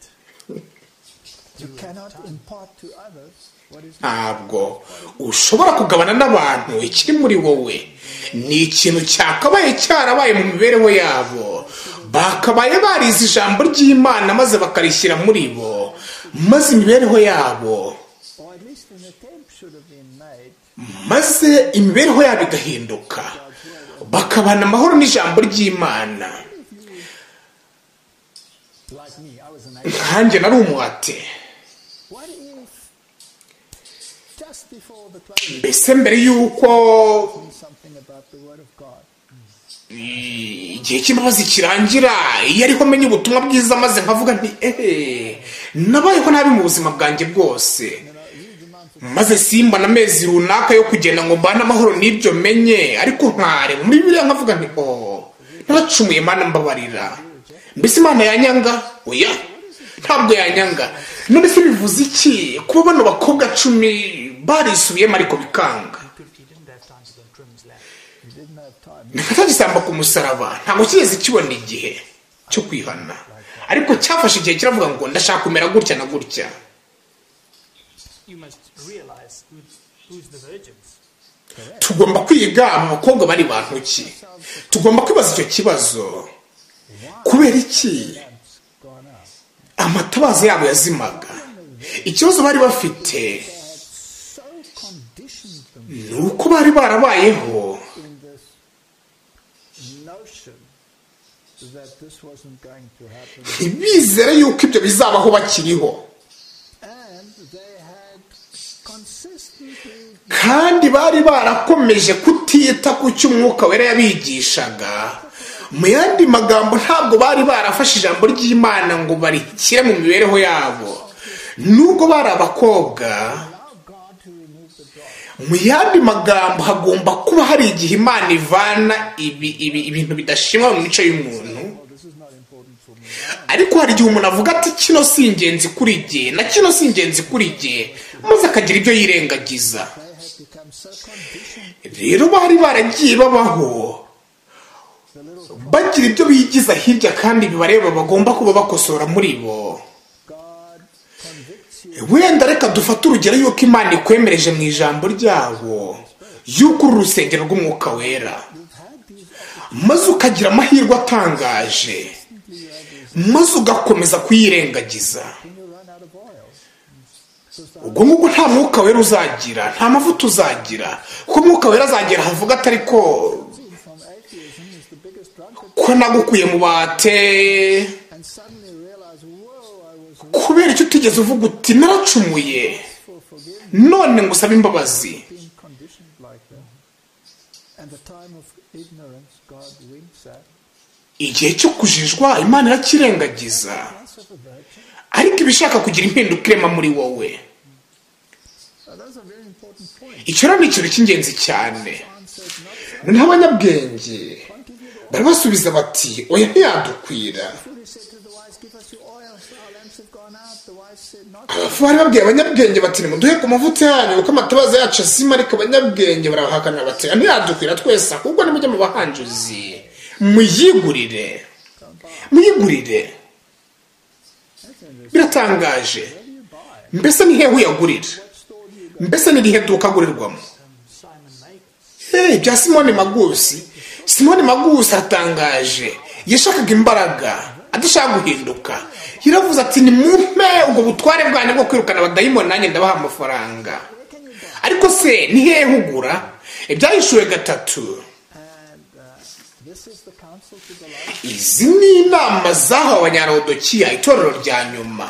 Ntabwo ushobora kugabana n'abantu ikiri muri wowe. Ni ikintu cyakabaye cyarabaye mu mibereho yabo. Bakabaye barize ijambo ry'Imana maze bakarishyira muri bo, maze imibereho yabo, maze imibereho yabo igahinduka. bakabana amahoro n'ijambo ry'Imana. Like me, I was an Nkanjye nari umuhate. What if just before the closing Mbese mbere y'uko something about the word of God? igihe cy'imbabazi kirangira, iyo ariko menya ubutumwa bwiza maze nkavuga nti nabayeho nabi mu buzima bwanjye bwose, maze simba na mezi runaka yo kugenda ngo mbane amahoro n'ibyo menye, ariko nkareba muri Bibiliya nkavuga nti naracumuye, Mana mbabarira. Mbese Imana yanyanga? Oya, ntabwo yanyanga. None se bivuze iki kuba bano bakobwa 10 barisubiyemo ariko bikanga? He didn't have time to go and trim his lamp. He didn't have time. nakagisamba ku musaraba, ntabwo kigeze kibona igihe cyo kwihana, ariko cyafashe igihe kiravuga ngo ndashaka kumera gutya na gutya. You must realize who's the virgins. Tugomba kwiga aba bakobwa bari bantu ki, tugomba kwibaza icyo kibazo. Kubera iki Gone out. amatabaza yabo yazimaga? Ikibazo bari bafite So conditioned them ni uko bari barabayeho in this notion that this wasn't going to happen, ntibizere yuko ibyo bizabaho bakiriho, and they had consistently kandi bari barakomeje kutita ku cyo Umwuka Wera yabigishaga. Mu yandi magambo, ntabwo bari barafashe ijambo ry'Imana ngo barikire mu mibereho yabo, nubwo bari abakobwa. allow God to remove the dross. Mu yandi magambo, hagomba kuba hari igihe Imana ivana ibintu bidashimwa mu mico y'umuntu, Oh, this is not important for me. ariko hari igihe umuntu avuga ati kino si ingenzi kuri jye na kino si ingenzi kuri jye, maze akagira ibyo yirengagiza. They had become so conditioned, Rero bari baragiye babaho the little bagira ibyo bigiza hirya kandi bibareba bagomba kuba bakosora muri bo. God convicts you. Wenda reka dufate urugero yuko Imana ikwemereje mu ijambo ryabo yuko uri urusengero rw'Umwuka Wera, You've had these maze ukagira amahirwe atangaje, maze ugakomeza kuyirengagiza. when you run out of oil. Ubwo ngubwo nta Mwuka Wera uzagira, nta mavuta uzagira, kuko Umwuka Wera azagera havuga atari ko From atheism is the biggest drunkard, ko nagukuye mu bate, and suddenly realize, whoa, I was kubera icyo utigeze uvuga uti naracumuye, for forgiveness, none ngusaba imbabazi. being conditioned like that. And the time of ignorance, God winks at. Igihe cyo kujijwa Imana irakirengagiza, Once of a virgin. ariko ibishaka kugira impinduka irema muri wowe. So those are very important points. Icyo rero ni ikintu cy'ingenzi cyane. Answered not Noneho abanyabwenge barabasubiza bati oya ntiyadukwira. so. He said to the wise, give us your oil. So our lamps have gone out. The wise said, not Abafu bari babwiye abanyabwenge bati nimuduhe ku mavuta yanyu kuko amatabaza yacu azima, ariko abanyabwenge barabahakanira bati ntiyadukwira twese, ahubwo nimujye mu bahanjuzi muyigurire, muyigurire. Biratangaje. Mbese ni hehe uyagurira? Mbese ni rihe duka agurirwamo? Simon Magus. Bya Simoni Magusi. Simoni Magusi atangaje, yashakaga imbaraga adashaka guhinduka. Yaravuze ati nimumpe ubwo butware bwanyu bwo kwirukana abadayimoni, nanjye ndabaha amafaranga. Ariko se ni hehe ugura? Ibyahishuwe 3. And this is the counsel to the last. Izi ni inama zahawe Abanyarodokiya, itorero rya nyuma.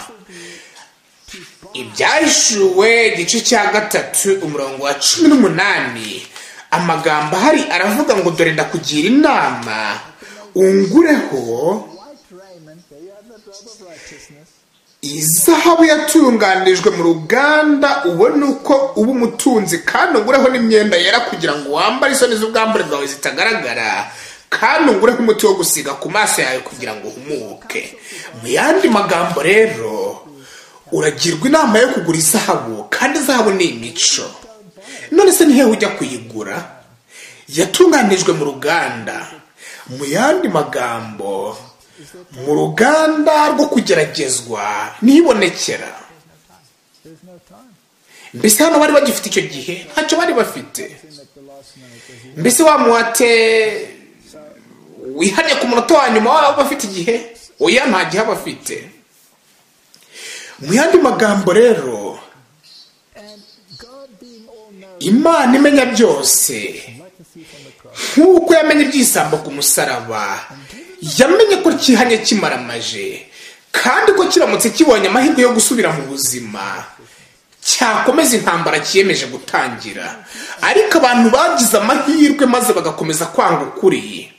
Ibyahishuwe igice cya 3 umurongo wa 18, amagambo ahari aravuga ngo dore ndakugira inama ungureho White raiment, there you have the robe of righteousness. izahabu yatunganijwe mu ruganda, ubone uko uba umutunzi, kandi ungureho n'imyenda yera kugira ngo wambare isoni z'ubwambure bwawe zitagaragara, kandi ungureho umuti wo gusiga ku maso yawe kugira ngo uhumuke. Mu yandi magambo rero, uragirwa inama yo kugura izahabu, kandi izahabu ni imico. None se ni hehe ujya kuyigura? Yatunganijwe mu ruganda. Mu yandi magambo, mu ruganda rwo kugeragezwa nibonekera. There's no time. Mbese hano bari bagifite icyo gihe? Ntacyo bari bafite. At the last minute, there's Mbese wamuhate wihanye ku munota wa nyuma waba bafite igihe? Oya, nta gihe bafite. Mu yandi magambo rero, and God being all knowing, Imana imenya byose, like the thief on the cross, nk'uko yamenye iby'isambo ku musaraba, yamenye ko cyihanye kimaramaje, kandi ko kiramutse kibonye amahirwe yo gusubira mu buzima cyakomeza intambara kiyemeje gutangira. Ariko abantu bagize amahirwe maze bagakomeza kwanga ukuri,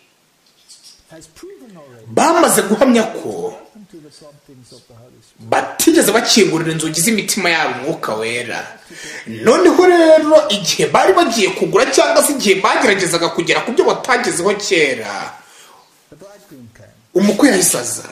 bamaze guhamya ko batigeze bakingurira inzugi z'imitima yabo umwuka wera. Noneho rero igihe bari bagiye kugura cyangwa se igihe bageragezaga kugera ku byo batagezeho kera, umukwe yahise aza,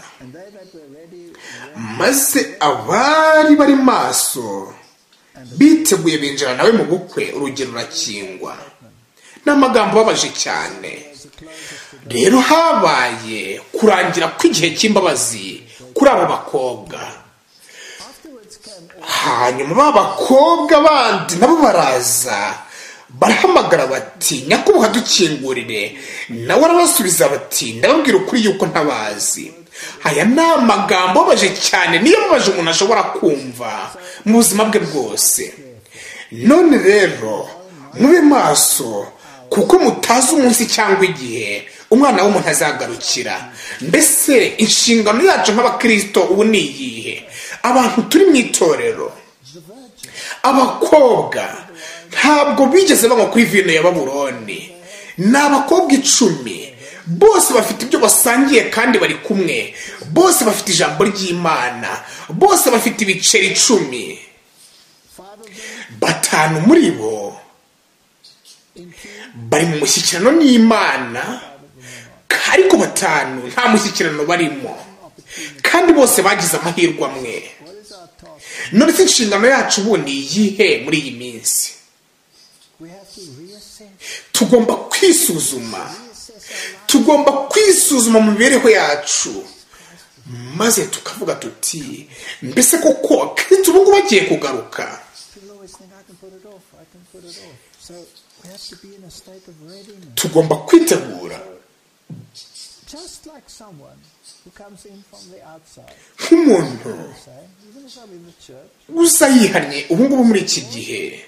maze abari bari maso biteguye binjira nawe mu bukwe, urugi rurakingwa. N'amagambo ababaje cyane. Rero habaye kurangira kw'igihe cy'imbabazi kuri abo bakobwa. Hanyuma b'abakobwa bandi nabo baraza, barahamagara bati nyakubahwa dukingurire. Nawe arabasubiza bati ndababwira ukuri yuko ntabazi. Aya ni amagambo ababaje cyane, niyo ababaje umuntu ashobora kumva mu buzima bwe bwose. None rero mube maso, kuko mutazi umunsi cyangwa igihe umwana w'umuntu azagarukira. Mbese inshingano yacu nk'abakristo ubu ni iyihe? Abantu turi mu itorero, abakobwa ntabwo bigeze banywa kuri vino ya Babuloni. Ni abakobwa 10, bose bafite ibyo basangiye kandi bari kumwe, bose bafite ijambo ry'Imana, bose bafite ibiceri 10. 5 muri bo bari mu mushyikirano n'Imana, ariko 5 nta mushyikirano barimo, kandi bose bagize amahirwe amwe. None se inshingano yacu ubundi iyihe muri iyi minsi? Tugomba kwisuzuma mu mibereho yacu, maze tukavuga tuti mbese koko Kristo ubu ngubu agiye kugaruka? Tugomba kwitegura nk'umuntu uza yihannye ubu ngubu muri iki gihe.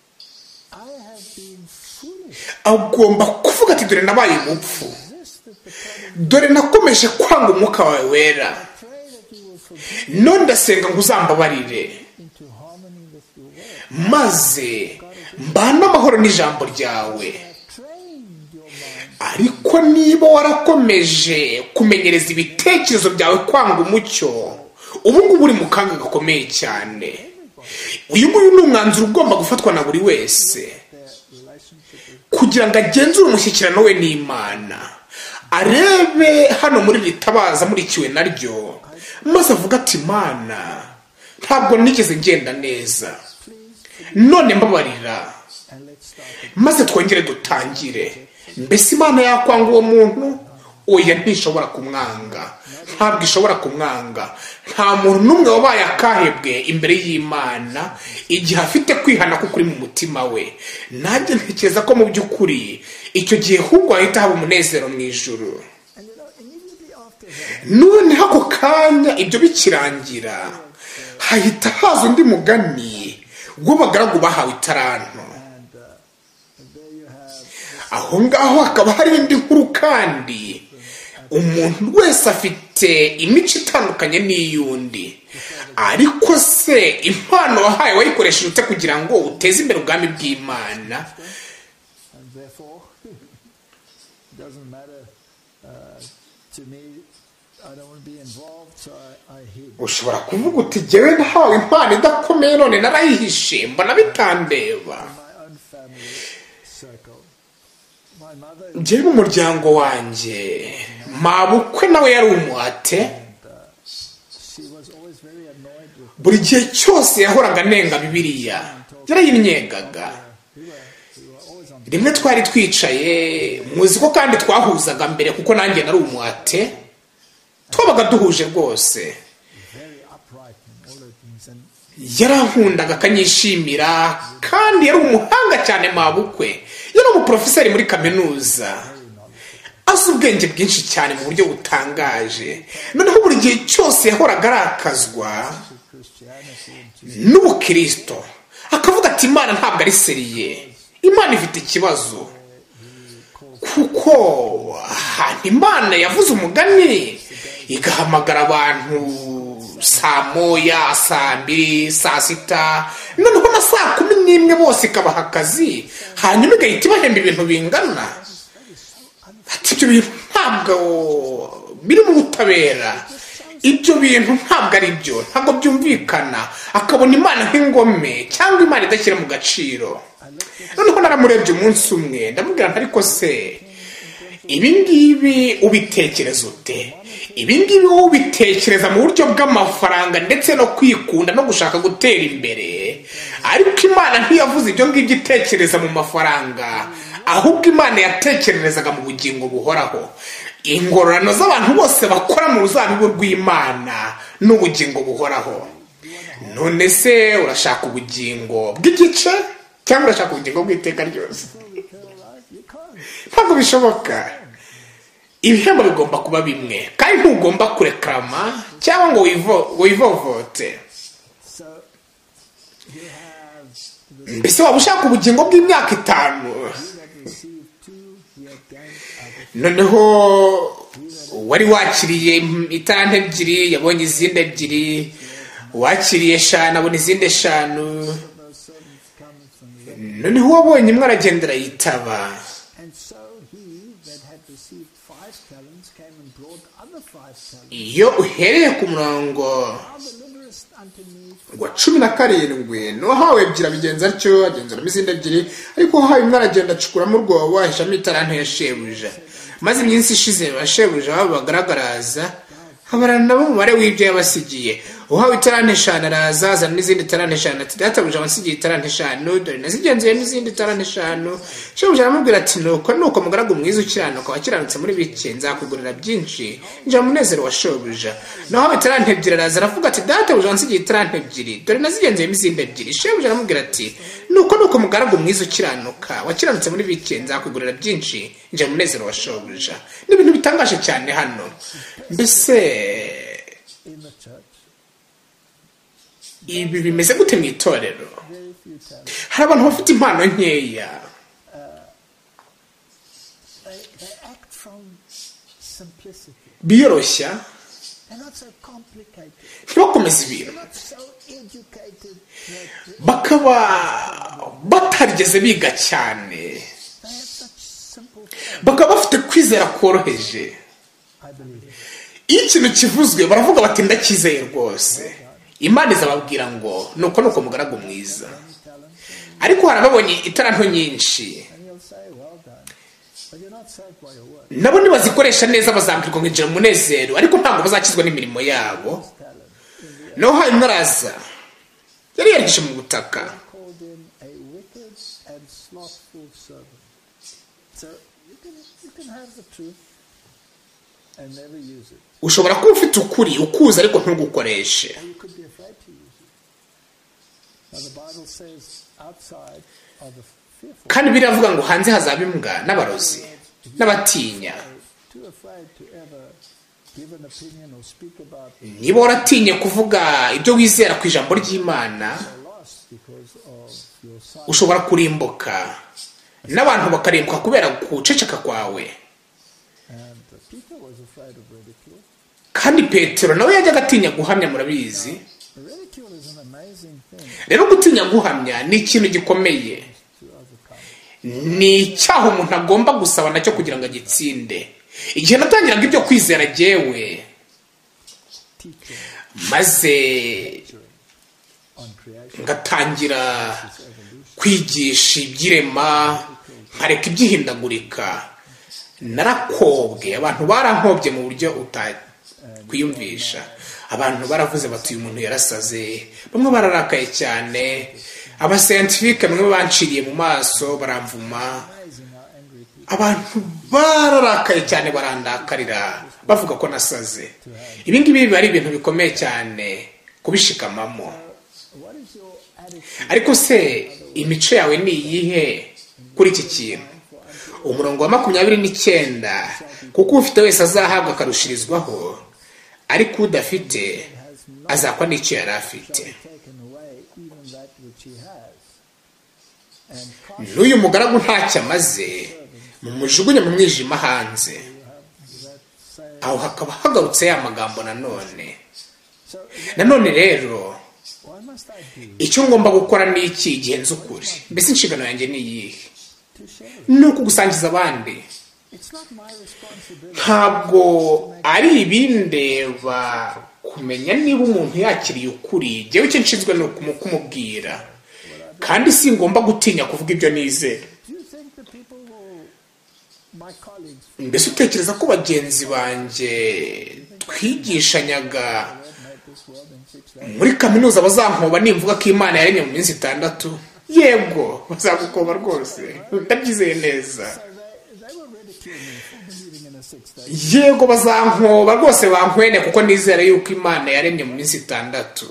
Agomba kuvuga ati dore nabaye umupfu, dore nakomeje kwanga umwuka wawe wera, none ndasenga ngo uzambabarire, maze mbana amahoro n'ijambo ryawe. Ariko niba warakomeje kumenyereza ibitekerezo byawe kwanga umucyo, ubu ngubu uri mu kaga gakomeye cyane. Uyu nguyu ni umwanzuro ugomba gufatwa na buri wese, kugira ngo agenzure umushyikirano we n'Imana, arebe hano muri Ritabaza murikiwe naryo, maze avuga ati Mana, ntabwo nigeze ngenda neza, none mbabarira, maze twongere dutangire. Mbese Imana yakwanga uwo muntu? Oya, ntishobora kumwanga, ntabwo ishobora kumwanga. Nta muntu n'umwe wabaye akahebwe imbere y'Imana igihe afite kwihana k'ukuri mu mutima we. Nanjye ntekereza ko mu by'ukuri icyo gihe ahubwo hahita haba umunezero mu ijuru. None ako kanya ibyo bikirangira, hahita haza undi mugani w'abagaragu bahawe itaranto. Aho ngaho hakaba hari indi nkuru kandi. Umuntu wese afite imico itandukanye n'iyundi, ariko se impano wahaye wayikoresheje ute kugira ngo uteze imbere ubwami bw'Imana? Ushobora kuvuga uti jyewe nahawe impano idakomeye none narayihishe, mbona bitandeba. Njyewe mu muryango wanjye mabukwe nawe yari umuhate. Buri gihe cyose yahoraga anenga Bibiliya, yarayinyengaga. Rimwe twari twicaye, muzi ko kandi twahuzaga mbere kuko nanjye nari umuhate, twabaga duhuje rwose. Yarankundaga akanyishimira, kandi yari umuhanga cyane mabukwe. Yari umuprofeseri muri kaminuza, azi ubwenge bwinshi cyane mu buryo butangaje. Noneho buri gihe cyose yahoraga arakazwa n'ubukristo, akavuga ati Imana ntabwo ari seriye, Imana ifite ikibazo. kuko ahantu Imana yavuze umugani igahamagara abantu saa moya, saa mbiri, saa sita, noneho na saa 11 bose ikabaha akazi, hanyuma igahita ibahemba ibintu bingana. Ati ibyo bintu ntabwo biri mu butabera, ibyo bintu ntabwo ari byo, ntabwo byumvikana. Akabona Imana nk'ingome cyangwa Imana idashyira mu gaciro. Noneho naramurebye umunsi umwe ndamubwira ariko se ibingibi ubitekereza ute? Ibingibi wowe ubitekereza mu buryo bw'amafaranga ndetse no kwikunda no gushaka gutera imbere, ariko Imana ntiyavuze ibyo ngibyo itekereza mu mafaranga, ahubwo Imana yatekererezaga mu bugingo buhoraho. Ingororano z'abantu bose bakora mu ruzabibu rw'Imana n'ubugingo buhoraho. None se urashaka ubugingo bw'igice cyangwa urashaka ubugingo bw'iteka ryose? Ntabwo bishoboka. Ibihembo bigomba kuba bimwe, kandi ntugomba kureklama cyangwa ngo wivovote. Mbese waba ushaka ubugingo bw'imyaka 5, noneho wari wakiriye italenta 2 yabonye izindi 2, wakiriye 5 abona izindi 5, noneho wabonye imwe aragendera yitaba. Iyo uhereye ku murongo wa 17 n'uwahawe 2 abigenza atyo, agenzuramo izindi 2, ariko uwahawe imwe aragenda acukuramo urwobo ahishamo italenta ya shebuja. Maze iminsi ishize bashebuja babo bagaragaraza habarana nabo umubare w'ibyo yabasigiye. Uhawe italenta 5 araza azana n'izindi talenta 5, ati databuja wansigiye italenta 5, dore nazigenzuye n'izindi talenta 5. Shebuja aramubwira ati nuko mugaragu mwiza ukiranuka, wakiranutse muri bike, nzakugurira byinshi, njya mu munezero wa shebuja. Naho italenta 2 araza aravuga ati databuja wansigiye italenta 2, dore nazigenzuye n'izindi 2. Shebuja aramubwira ati nuko mugaragu mwiza ukiranuka, wakiranutse muri bike, nzakugurira byinshi, njya mu munezero wa shebuja. Ni ibintu bitangaje cyane hano. Mbese ibi bimeze gute mu itorero? Hari abantu bafite impano nkeya, biyoroshya, ntibakomeze ibintu, bakaba batarigeze biga cyane, bakaba bafite kwizera koroheje. Iyo ikintu kivuzwe baravuga bati ndacyizeye rwose. Imana izababwira ngo nuko mugaragu mwiza. Ariko harababonye italenta nyinshi, nabo nibazikoresha neza bazambirwa kwinjira mu munezero, ariko ntabwo bazakizwa n'imirimo yabo. Naho hari mwaraza yari yarigije mu butaka, ushobora kuba ufite ukuri ukuza ariko ntugukoreshe. Kandi biravuga ngo hanze hazaba imbwa n'abarozi n'abatinya. Niba waratinye kuvuga ibyo wizera ku ijambo ry'Imana, ushobora kurimbuka, n'abantu bakarimbuka kubera guceceka kwawe. Kandi Petero nawe yajyaga atinya guhamya, murabizi. Rero gutinya guhamya ni ikintu gikomeye, ni icyaha umuntu agomba gusaba nacyo kugira ngo agitsinde. Igihe natangiraga ibyo kwizera jyewe, maze ngatangira kwigisha iby'irema, nkareka ibyihindagurika, narakobwe. Abantu barankobye mu buryo kwiyumvisha. Abantu baravuze bati uyu muntu yarasaze, bamwe bararakaye cyane, abascientifique bamwe banciriye mu maso baramvuma. Abantu bararakaye cyane barandakarira bavuga ko nasaze. Ibi ngibi biba ari ibintu bikomeye cyane kubishikamamo. Ariko se imico yawe ni iyihe kuri iki kintu? Umurongo wa 29, kuko ufite wese azahabwa akarushirizwaho, ariko udafite azakwa n'icyo yari afite. N'uyu mugaragu ntacyo amaze, mumujugunye mu mwijima hanze. that same. Aho hakaba hagarutse ya magambo nanone rero What must I do icyo ngomba gukora ni iki igihe nzi ukuri? Mbese inshingano yanjye ni iyihe? to share it? Ni ukugusangiza abandi. It's not my responsibility. Ntabwo ari ibindeba kumenya niba umuntu yakiriye ukuri. Jyewe icyo nshinzwe ni kumubwira, kandi si ngomba gutinya kuvuga ibyo nizera. Do you think the people who, my colleagues, Mbese utekereza ko bagenzi banjye twigishanyaga made this world in 6 days? muri kaminuza bazankoba nimvuga ko Imana yaremye mu minsi 6? Yego, bazagukoba rwose, ndabyizeye neza. So they will ridicule me for believing in a 6 days. Yego, bazankoba rwose, bankwene kuko nizera yuko Imana yaremye mu minsi 6.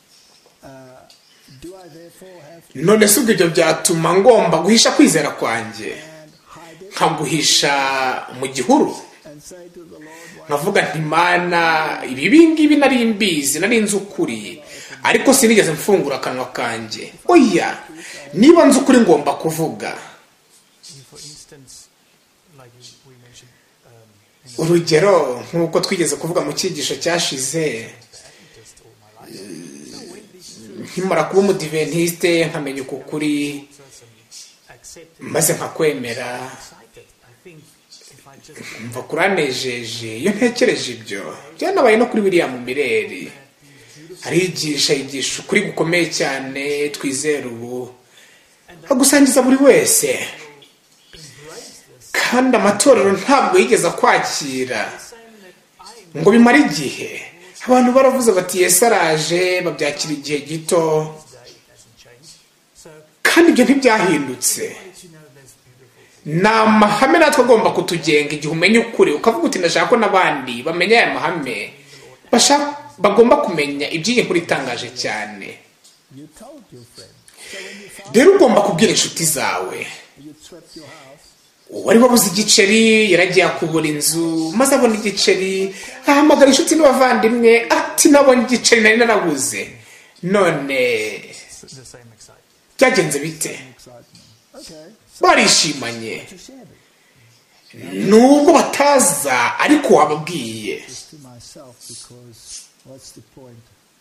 Do I therefore have None se ibyo byatuma ngomba guhisha kwizera kwanjye, and hide it nkaguhisha mu gihuru, and say to the Lord, why? nkavuga nti Mana, ibi ngibi nari mbizi, nari nzi ukuri, ariko sinigeze mfungura akanwa kanjye? Oya, niba nzi ukuri ngomba kuvuga. For instance, like we mentioned, Urugero nk'uko twigeze kuvuga mu cyigisho cyashize, just all my life. So when these nkimara kuba umudiventiste nkamenya uko kuri accepted, maze nkakwemera, excited, I think if I just mva kuranejeje iyo ntekereje ibyo. Byanabaye no kuri William Mireri, arigisha yigisha ukuri gukomeye cyane twizera ubu, agusangiza buri wese, kandi amatorero ntabwo yigeze kwakira ngo bimare igihe. Abantu baravuze bati Yesu araje, babyakira igihe gito, hasn't changed. So kandi ibyo ntibyahindutse. you know there's beautiful. Ni amahame natwe agomba kutugenga. Igihe umenya ukuri ukavuga uti ndashaka ko n'abandi bamenya aya mahame, bagomba kumenya iby'iyi nkuru itangaje cyane. You told your friend. So when you found Rero ugomba kubwira inshuti zawe. you swept your house, Uwari wabuze igiceri yaragiye akubura inzu, maze abona igiceri, ahamagara inshuti n'abavandimwe ati nabonye igiceri nari narabuze. None The same excitement. byagenze bite? excitement. Okay, Barishimanye. you shared it. Nubwo bataza ariko wababwiye. Just to myself, because what's the point?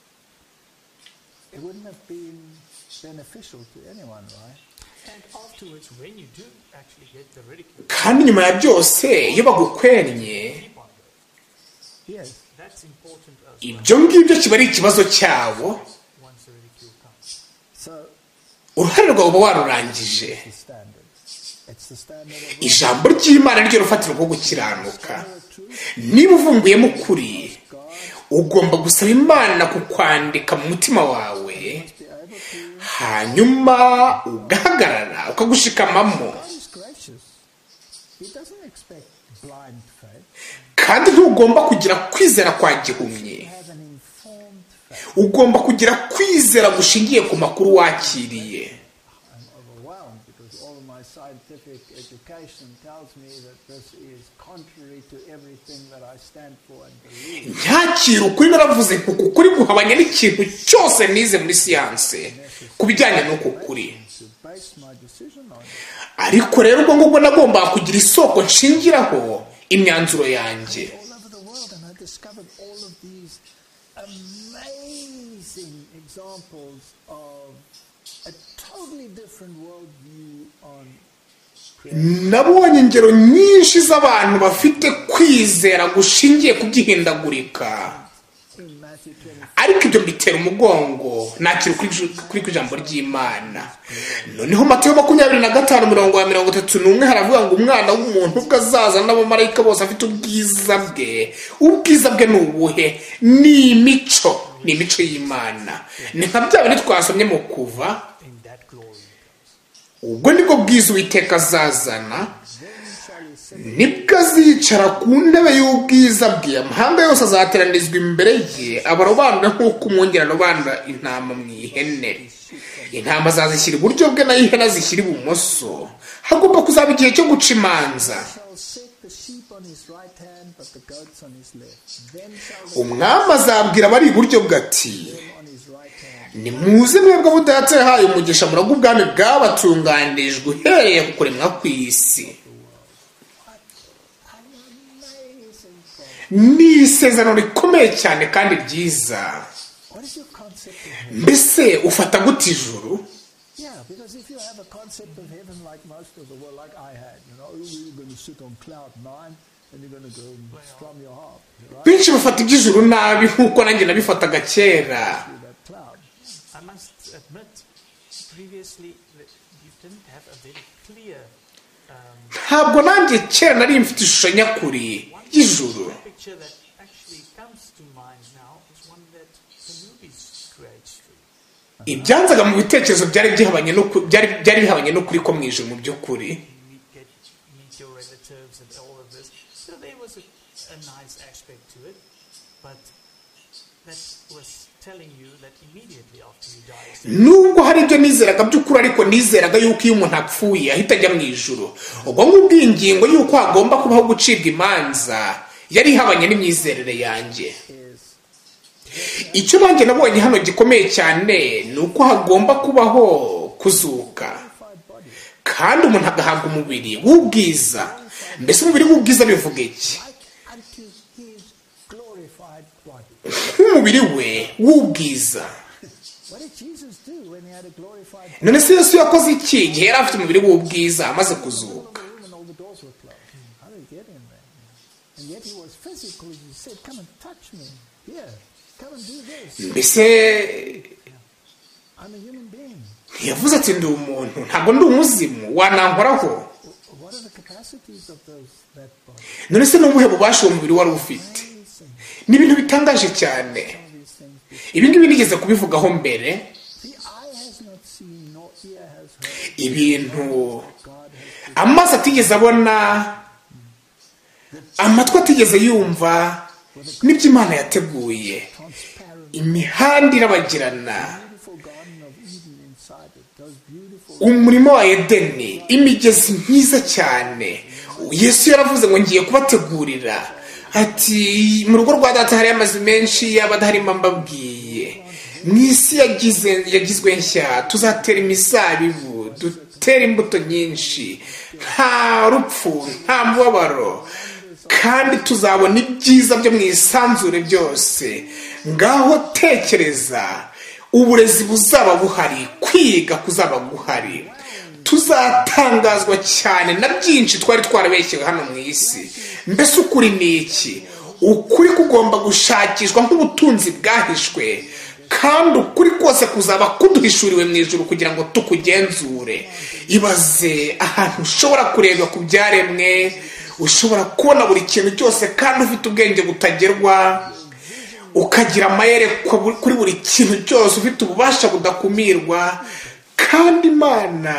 It wouldn't have been beneficial to anyone, right? And afterwards, when you do actually get the ridicule, Kandi nyuma ya byose iyo bagukwenye, keep on going. Yes. That's important as well ibyo ngibyo kiba ari ikibazo cyabo. once the ridicule comes. So Uruhare rwawe uba warurangije. the standard. It's the standard of Ijambo ry'Imana ryo rufatiro rwo gukiranuka. Niba uvumbuyemo ukuri, ugomba gusaba Imana kukwandika mu mutima wawe, be able to. hanyuma ugahagarara ukagushikamamo. God is gracious. He doesn't expect blind faith. Kandi ntugomba kugira kwizera kwa gihumye, Have an informed faith. ugomba kugira kwizera gushingiye ku makuru wakiriye. I'm overwhelmed because all of my scientific education tells me that this is contrary to everything that I stand for and believe. Ntakira ukuri, naravuze kuko ukuri guhabanya n'ikintu cyose nize muri siyanse ku bijyanye n'uko kuri. To base my decision on it. Ariko rero ubwo ngubwo nagomba kugira isoko nshingiraho imyanzuro yanjye. All over the world, and I discovered all of these amazing examples of a totally different worldview on Nabonye ingero nyinshi z'abantu bafite kwizera gushingiye ku byihindagurika, in Matthew 24. ariko ibyo bitera umugongo nakira kuri ku ijambo ry'Imana. Noneho Matayo 25:31 haravuga ngo umwana w'umuntu ubwo azaza n'abamarayika bose afite ubwiza bwe. Ubwiza bwe ni ubuhe? Ni imico y'Imana. Ni nka bya bindi twasomye mu Kuva. In that glory, Ubwo nibwo bwiza Uwiteka azazana, nibwo azicara ku ntebe y'ubwiza bwe, amahanga yose azateranizwa imbere ye, abarobanura nk'uko umwungeri arobanura intama mu ihene. Intama azazishyira iburyo bwe naho ihene azishyira ibumoso. Hagomba kuzaba igihe cyo guca imanza. Shall set the sheep on his right hand, but the goats on his left. Then shall the Umwami azabwira abari iburyo bwe ati, on his right hand. nimuze mwebwe budatse haye umugisha murago ubwami bwabatunganirijwe uhereye ku kuremwa kw'isi. ni isezerano rikomeye cyane kandi ryiza. What is your concept of heaven? Mbese ufata gute ijuru? Yeah, because if you have a concept of heaven like most of the world, like I had, you're going to sit on cloud 9 and you're going to go and strum your harp, right? Benshi bafata iby'ijuru nabi nk'uko nanjye nabifataga kera. Through that cloud. I must admit, previously that you didn't have a very clear Ntabwo nanjye kera nari mfite ishusho nyakuri y'ijuru. picture that actually comes to mind now is one that the movies create through. Ibyanzaga mu bitekerezo byari bihabanye no kuri ko mu ijuru mu by'ukuri. Meet your relatives and all of this. So there was a nice aspect to it, but that was telling you that immediately after you die. Nubwo hari ibyo nizeraga by'ukuri ariko nizeraga yuko iyo umuntu apfuye ahita ajya mu ijuru. Ubwo ngubwo ingingo yuko hagomba kubaho gucibwa imanza yari ihabanye n'imyizerere yanjye. Icyo nanjye nabonye hano gikomeye cyane ni uko hagomba kubaho kuzuka kandi umuntu agahabwa umubiri w'ubwiza. Mbese umubiri w'ubwiza bivuga iki? Unto his glorified body. Nk'umubiri we w'ubwiza. What did Jesus do when he had a glorified body? None se Yesu yakoze iki igihe yari afite umubiri w'ubwiza amaze kuzuka? When all the doors were closed. How did he get in there? And yet he was physical. He said, come and touch me. Here, come and do this. Mbese I'm a human being. yavuze ati ndi umuntu ntabwo ndi umuzimu wanankoraho. What are the capacities of that body? None se n'ubuhe bubasha uwo mubiri wari ufite? Ni ibintu bitangaje cyane. Ibi ngibi nigeze kubivugaho mbere. The eye has not seen, nor ear has heard. Ibintu God has amaso atigeze abona, amatwi atigeze yumva, n'ibyo Imana yateguye. transparent, Imihanda irabagirana, beautiful Garden of Eden inside it. Those beautiful. umurimo wa Edeni, imigezi myiza cyane. Yesu yaravuze ngo ngiye kubategurira. Ati mu rugo rwa data hari amazu menshi yaba adarimo mbabwiye. Mu isi yagizwe nshya, tuzatera imizabibu, dutera imbuto nyinshi, nta rupfu, nta mubabaro, kandi tuzabona ibyiza byo mu isanzure byose. Ngaho tekereza, uburezi buzaba buhari, kwiga kuzaba guhari. Tuzatangazwa cyane na byinshi twari twarabeshyewe hano mu isi. Mbese ukuri ni iki? Ukuri kugomba gushakishwa nk'ubutunzi bwahishwe, kandi ukuri kose kuzaba kuduhishuriwe mu ijuru kugira ngo tukugenzure. Ibaze ahantu ushobora kureba ku byaremwe, ushobora kubona buri kintu cyose kandi ufite ubwenge butagerwa, ukagira amayerekwa kuri buri kintu cyose, ufite ububasha budakumirwa. Kandi Imana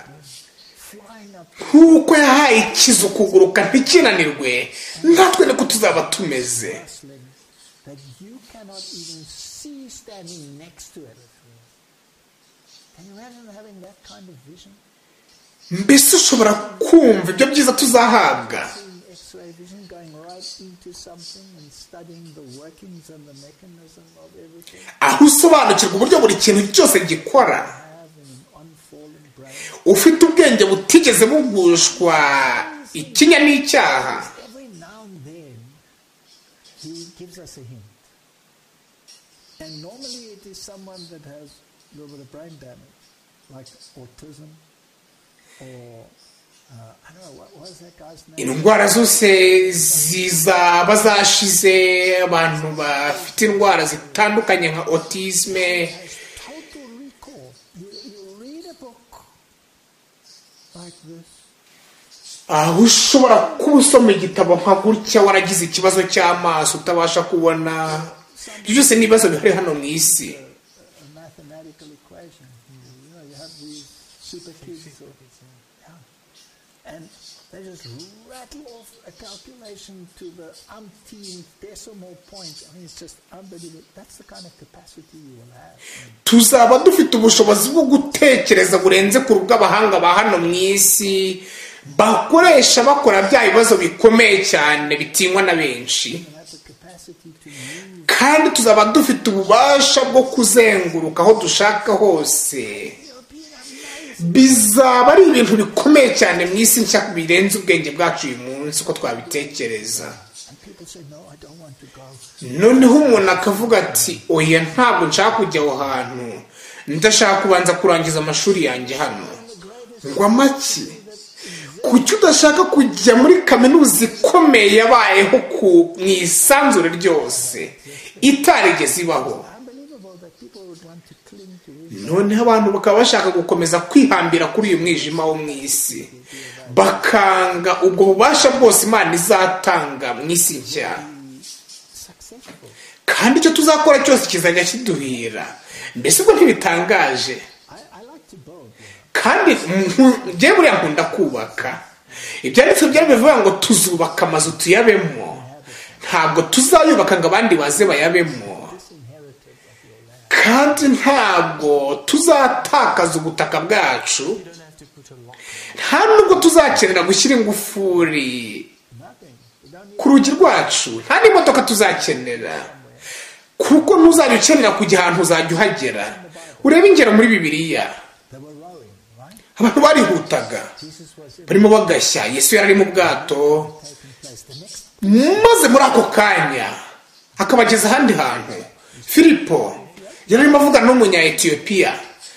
nk'uko yahaye ikizu kuguruka ntikinanirwe, natwe niko tuzaba tumeze. That you cannot even see standing next to it. Can you imagine having that kind of vision? Mbese ushobora kumva ibyo byiza tuzahabwa? Seeing X-ray vision, going right into something and studying the workings and the mechanism of everything. Aho usobanukirwa uburyo buri kintu cyose gikora, Have an unfallen brain. ufite ubwenge butigeze bugushwa ikinya n'icyaha. Every now and then, he gives us a hint. And normally it is someone that has a little bit of brain damage, like autism, or I don't know, what was that guy's name? Indwara zose ziza bazashize, abantu bafite indwara zitandukanye nka autisme. Has total recall. You read a book like this, Aho ushobora kuba usoma igitabo nka gutya waragize ikibazo cy'amaso utabasha kubona. Ibyo byose ni ibibazo bihari hano mu isi. a mathematical equation. You have these super kids. And they just rattle off a calculation to the umpteenth decimal point. I mean, it's just unbelievable. That's the kind of capacity you will have. Tuzaba dufite ubushobozi bwo gutekereza burenze ku rw'abahanga ba hano mu isi bakoresha bakora bya bibazo bikomeye cyane bitinywa na benshi. You have the capacity to move. Kandi tuzaba dufite ububasha bwo kuzenguruka aho dushaka hose. Bizaba ari ibintu bikomeye cyane mu isi nshya birenze ubwenge bwacu uyu munsi uko twabitekereza. And people people say, no, I don't want to go. noneho umuntu akavuga ati oya ntabwo nshaka kujya aho hantu, ndashaka kubanza kurangiza amashuri yanjye hano. ngo amaki, kuki udashaka kujya muri kaminuza ikomeye yabayeho mu isanzure ryose itarigeze ibaho? noneho abantu bakaba bashaka gukomeza kwihambira kuri uyu mwijima wo mu isi, bakanga ubwo bubasha bwose Imana izatanga mu isi nshya, kandi icyo tuzakora cyose kizajya kiduhira. mbese ubwo ntibitangaje? kandi njye buriya nkunda kubaka. ibyanditswe byari bivuga ngo tuzubaka amazu tuyabemo, ntabwo tuzayubaka ngo abandi baze bayabemo, kandi ntabwo tuzatakaza ubutaka bwacu, nta nubwo tuzakenera gushyira ingufuri ku rugi rwacu, nta n'imodoka tuzakenera, kuko ntuzajya ukenera kujya ahantu uzajya uhagera. urebe ingero muri Bibiliya, abantu barihutaga barimo bagashya. Yesu yari ari mu bwato, maze muri ako kanya akabageza ahandi hantu. Filipo yari arimo avugana n'umunya Etiyopiya,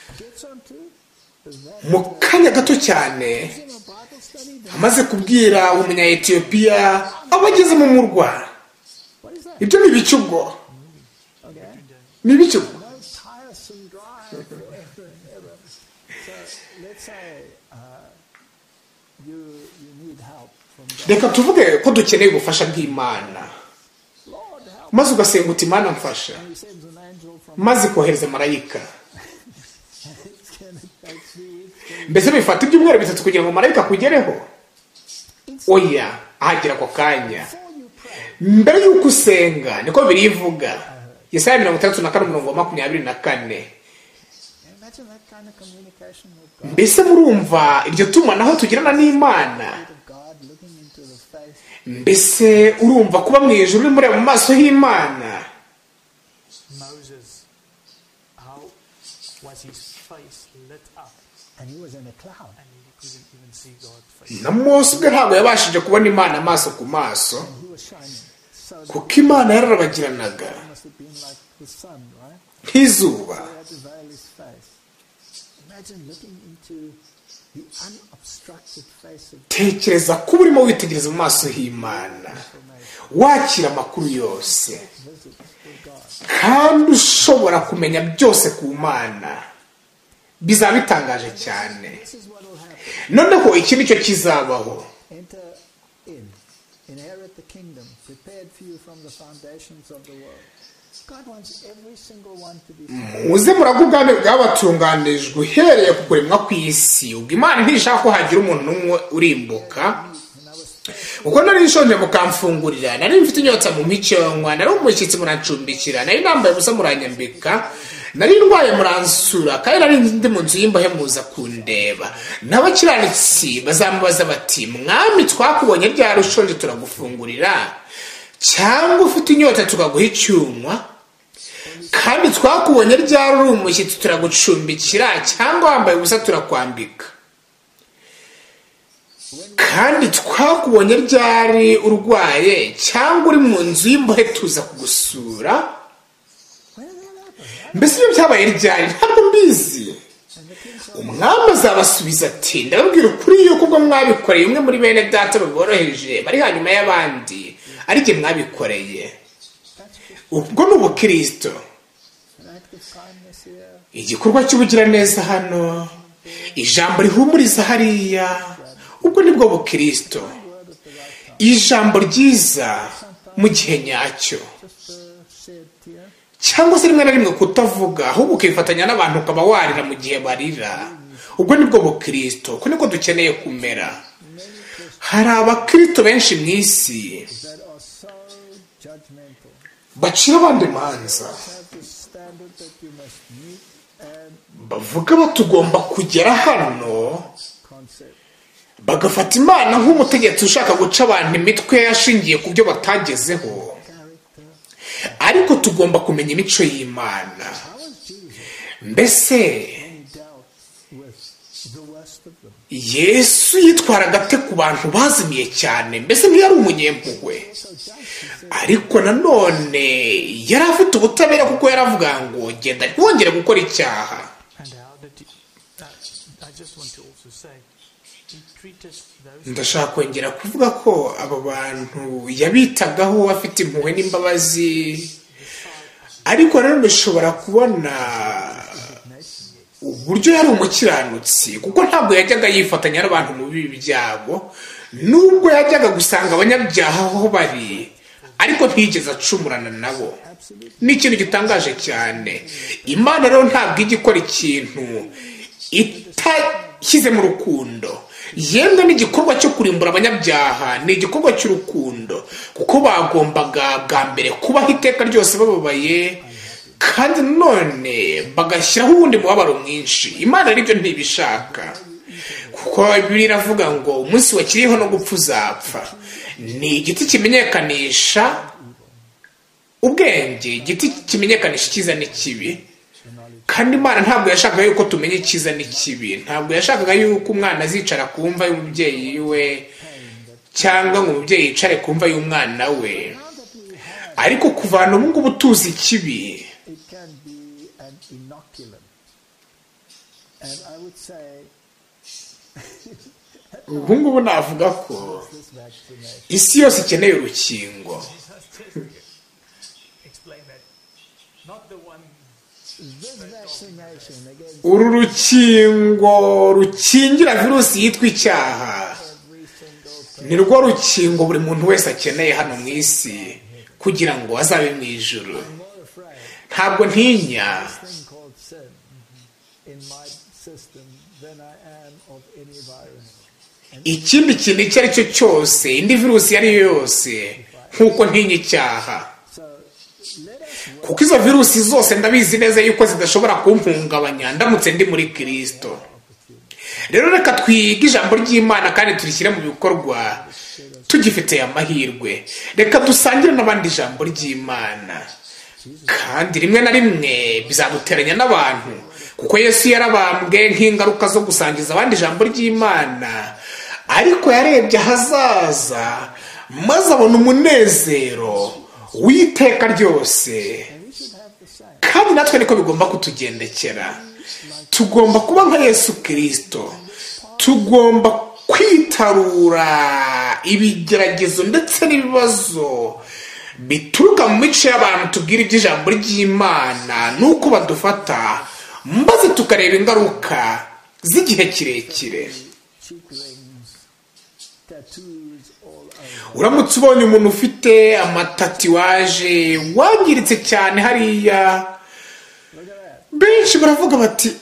mu kanya gato cyane amaze kubwira umunya Etiyopiya abageze mu murwa. ibyo ni ibiki ubwo? ni ibiki ubwo? reka tuvuge ko dukeneye ubufasha bw'Imana, maze ugasenga uti Imana mfasha, maze kohereza marayika. mbese bifata ibyumweru 3 kugira ngo marayika kugereho? oya, ahagera ako kanya. mbere y'uko usenga, niko birivuga. Yesaya 63:24. mbese murumva iryo tumanaho tugirana n'Imana? mbese urumva kuba mu ijuru uri mureba mu maso y'Imana? na Mose ubwe ntabwo yabashije kubona Imana amaso ku maso, kuko Imana yararabagiranaga nk'izuba. tekereza kuba urimo witegereza mu maso y'Imana, wakira amakuru yose, kandi ushobora kumenya byose ku Mana. bizaba bitangaje cyane. noneho iki nicyo kizabaho. muze muragwa ubwami bwabatunganijwe uhereye ku kuremwa kw'isi. ubwo Imana ntishaka ko hagira umuntu n'umwe urimbuka. uko nari nshonje mukamfungurira, nari mfite inyota mu micyonywa, nari umushyitsi murancumbikira, nari nambaye ubusa muranyambika, nari ndwaye muransura, kandi nari ndi mu nzu y'imbohe muza kundeba. n'abakiranutsi bazamubaza bati, mwami twakubonye ryari ushonje turagufungurira, cyangwa ufite inyota tukaguha icyuma? kandi twakubonye ryari uri umushyitsi turagucumbikira, cyangwa wambaye ubusa turakwambika? kandi twakubonye ryari urwaye, cyangwa uri mu nzu y'imbohe tuza kugusura? mbese ibyo byabaye ryari? ntabwo mbizi. umwami azabasubiza ati, ndababwira ukuri yuko ubwo mwabikoreye umwe muri bene data baboroheje bari hanyuma y'abandi, ari jye mwabikoreye. ubwo ni ubukristo. igikorwa cy'ubugiraneza hano, ijambo rihumuriza hariya, ubwo nibwo bukristo. ijambo ryiza mu gihe nyacyo, cyangwa se rimwe na rimwe kutavuga, ahubwo ukifatanya n'abantu ukaba warira mu gihe barira. ubwo nibwo bukristo. uko niko dukeneye kumera. hari abakristo benshi mu isi bacira abandi imanza, bavuga batugomba kugera hano, bagafata Imana nk'umutegetsi ushaka guca abantu imitwe yashingiye ku byo batagezeho. ariko tugomba kumenya imico y'Imana. mbese most of them. Yesu yitwaraga ate ku bantu bazimiye cyane? Mbese ntiyari umunyempuhwe? Ariko nanone yari afite ubutabera, kuko yaravuga ngo genda ntiwongere gukora icyaha. And how did he, I just want to also say, he treated those Ndashaka kongera kuvuga ko aba bantu yabitagaho afite impuhwe n'imbabazi, ariko rero dushobora kubona uburyo yari umukiranutsi, kuko ntabwo yajyaga yifatanya n'abantu mu bibi byabo, nubwo yajyaga gusanga abanyabyaha aho bari, ariko ntiyigeze acumurana nabo. Ni ikintu gitangaje cyane. Imana rero ntabwo ijya ikora ikintu itashyize mu rukundo. Yemwe n'igikorwa cyo kurimbura abanyabyaha ni igikorwa cy'urukundo, kuko bagombaga bwa mbere kubaho iteka ryose bababaye, kandi none bagashyiraho ubundi mubabaro mwinshi. Imana aribyo ntibishaka, kuko Bibiliya iravuga ngo umunsi wakiriho no gupfa uzapfa. Ni igiti kimenyekanisha ubwenge, igiti kimenyekanisha icyiza n'ikibi. Kandi Imana ntabwo yashakaga yuko tumenya icyiza n'ikibi. Ntabwo yashakaga yuko umwana azicara ku mva y'umubyeyi we, cyangwa ngo umubyeyi yicare ku mva y'umwana we. Ariko kuvana ubu ngubu tuzi ikibi, It can be an inoculant. And I would say ubu ngubu navuga ko this vaccination, isi yose ikeneye urukingo. explain that. Not the one this vaccination against Uru rukingo rukingira virusi yitwa icyaha every single ni rwo rukingo buri muntu wese akeneye hano mu isi kugira ngo azabe mu ijuru. more afraid Ntabwo ntinya thing called sin in my system than I am of any virus. ikindi kintu icyo ari cyo cyose, indi virusi iyo ari yo yose, nk'uko ntinya icyaha. So let us Kuko izo virusi zose ndabizi neza yuko zidashobora kumpungabanya ndamutse ndi muri Kristo. Rero reka twige ijambo ry'Imana kandi turishyire mu bikorwa tugifite amahirwe. Reka dusangire n'abandi ijambo ry'Imana, kandi rimwe na rimwe bizaduteranya n'abantu, kuko Yesu yarabambwe nk'ingaruka zo gusangiza abandi ijambo ry'Imana, ariko yarebye ahazaza maze abona umunezero w'iteka ryose. Kandi natwe niko bigomba kutugendekera. Tugomba kuba nka Yesu Kristo. Tugomba kwitarura ibigeragezo ndetse n'ibibazo bituruka mu mico y'abantu tubwira iby'ijambo ry'Imana nuko badufata, maze tukareba ingaruka z'igihe kirekire. cheek rings, tattoos all over. Uramutse ubonye umuntu ufite amatatiwaje wangiritse cyane hariya, Look at that. benshi baravuga bati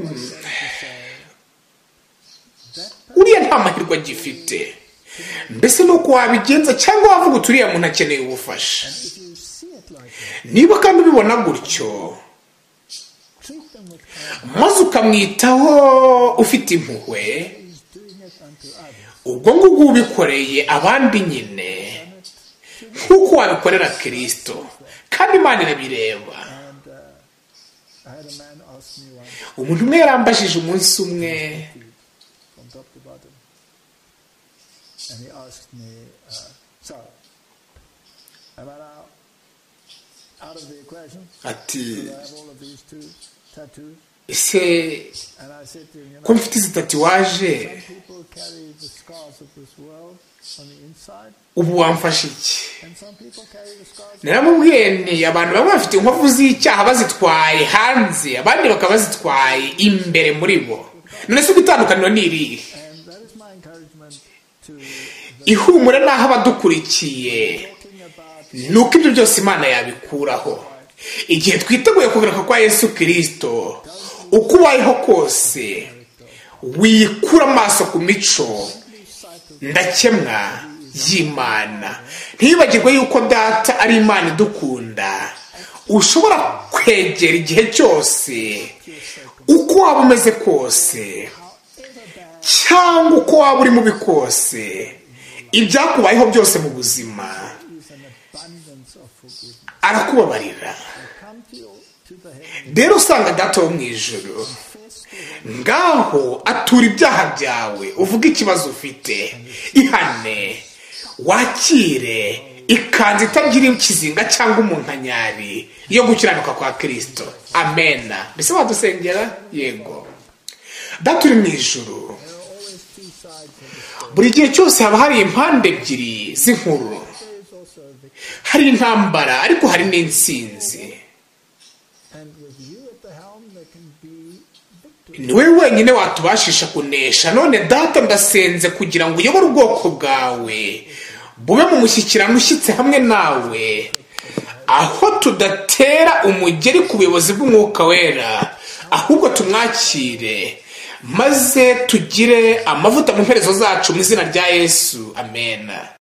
uriya nta mahirwe agifite. Mbese nuko wabigenza, cyangwa wavuga uti uriya muntu akeneye ubufasha? If you see it like that, Niba kandi ubibona gutyo, treat them with kindness. maze ukamwitaho ufite impuhwe, He's doing it unto others. ubwo ngubwo ubikoreye abandi nyine nk'uko wabikorera Kristo, kandi Imana irabireba. And I had a man ask me once, Umuntu umwe yarambajije umunsi umwe, from top to bottom, and he asked me, so, am I now out of the equation? ati Do I have all of these two tattoos? ese And I said to him, you ko know, mfite izi tatuwaje, some people carry the scars of this world on the inside, ubu wamfasha iki? and some people carry the scars. Naramubwiye nti abantu bamwe bafite inkovu z'icyaha bazitwaye hanze, abandi bakaba bazitwaye imbere muri bo. None se itandukaniro ni irihe? And that is my encouragement to Ihumure n'aho abadukurikiye talking about nuko ibyo byose Imana yabikuraho. Igihe twiteguye kugaruka kwa Yesu Kristo, uko ubayeho kose wikura amaso ku mico ndakemwa y'Imana. Ntibagirwe yuko Data ari Imana idukunda, ushobora kwegera igihe cyose, uko waba umeze kose, cyangwa uko waba uri mubi kose, ibyakubayeho byose mu buzima, is an abundance of forgiveness. arakubabarira. come to the heaven, Rero usanga data wo mu ijuru ngaho atura ibyaha byawe, uvuga ikibazo ufite, ihane, wakire ikanzu itagira ikizinga cyangwa umunkanyari yo gukiranuka kwa Kristo. Amena. Mbese wadusengera? Yego. Data uri mu ijuru, there are always two sides of the story. buri gihe cyose haba hari impande ebyiri z'inkuru. There is also a victory. Hari intambara ariko hari n'intsinzi. And with you at the helm, there can be victory. Ni wowe wenyine watubashisha kunesha. None Data, ndasenze kugira ngo uyobore ubwoko bwawe bube mu mushyikirano ushyitse hamwe nawe, aho tudatera umugeri ku buyobozi bw'Umwuka Wera, ahubwo tumwakire maze tugire amavuta mu mperezo zacu mu izina rya Yesu. Amen.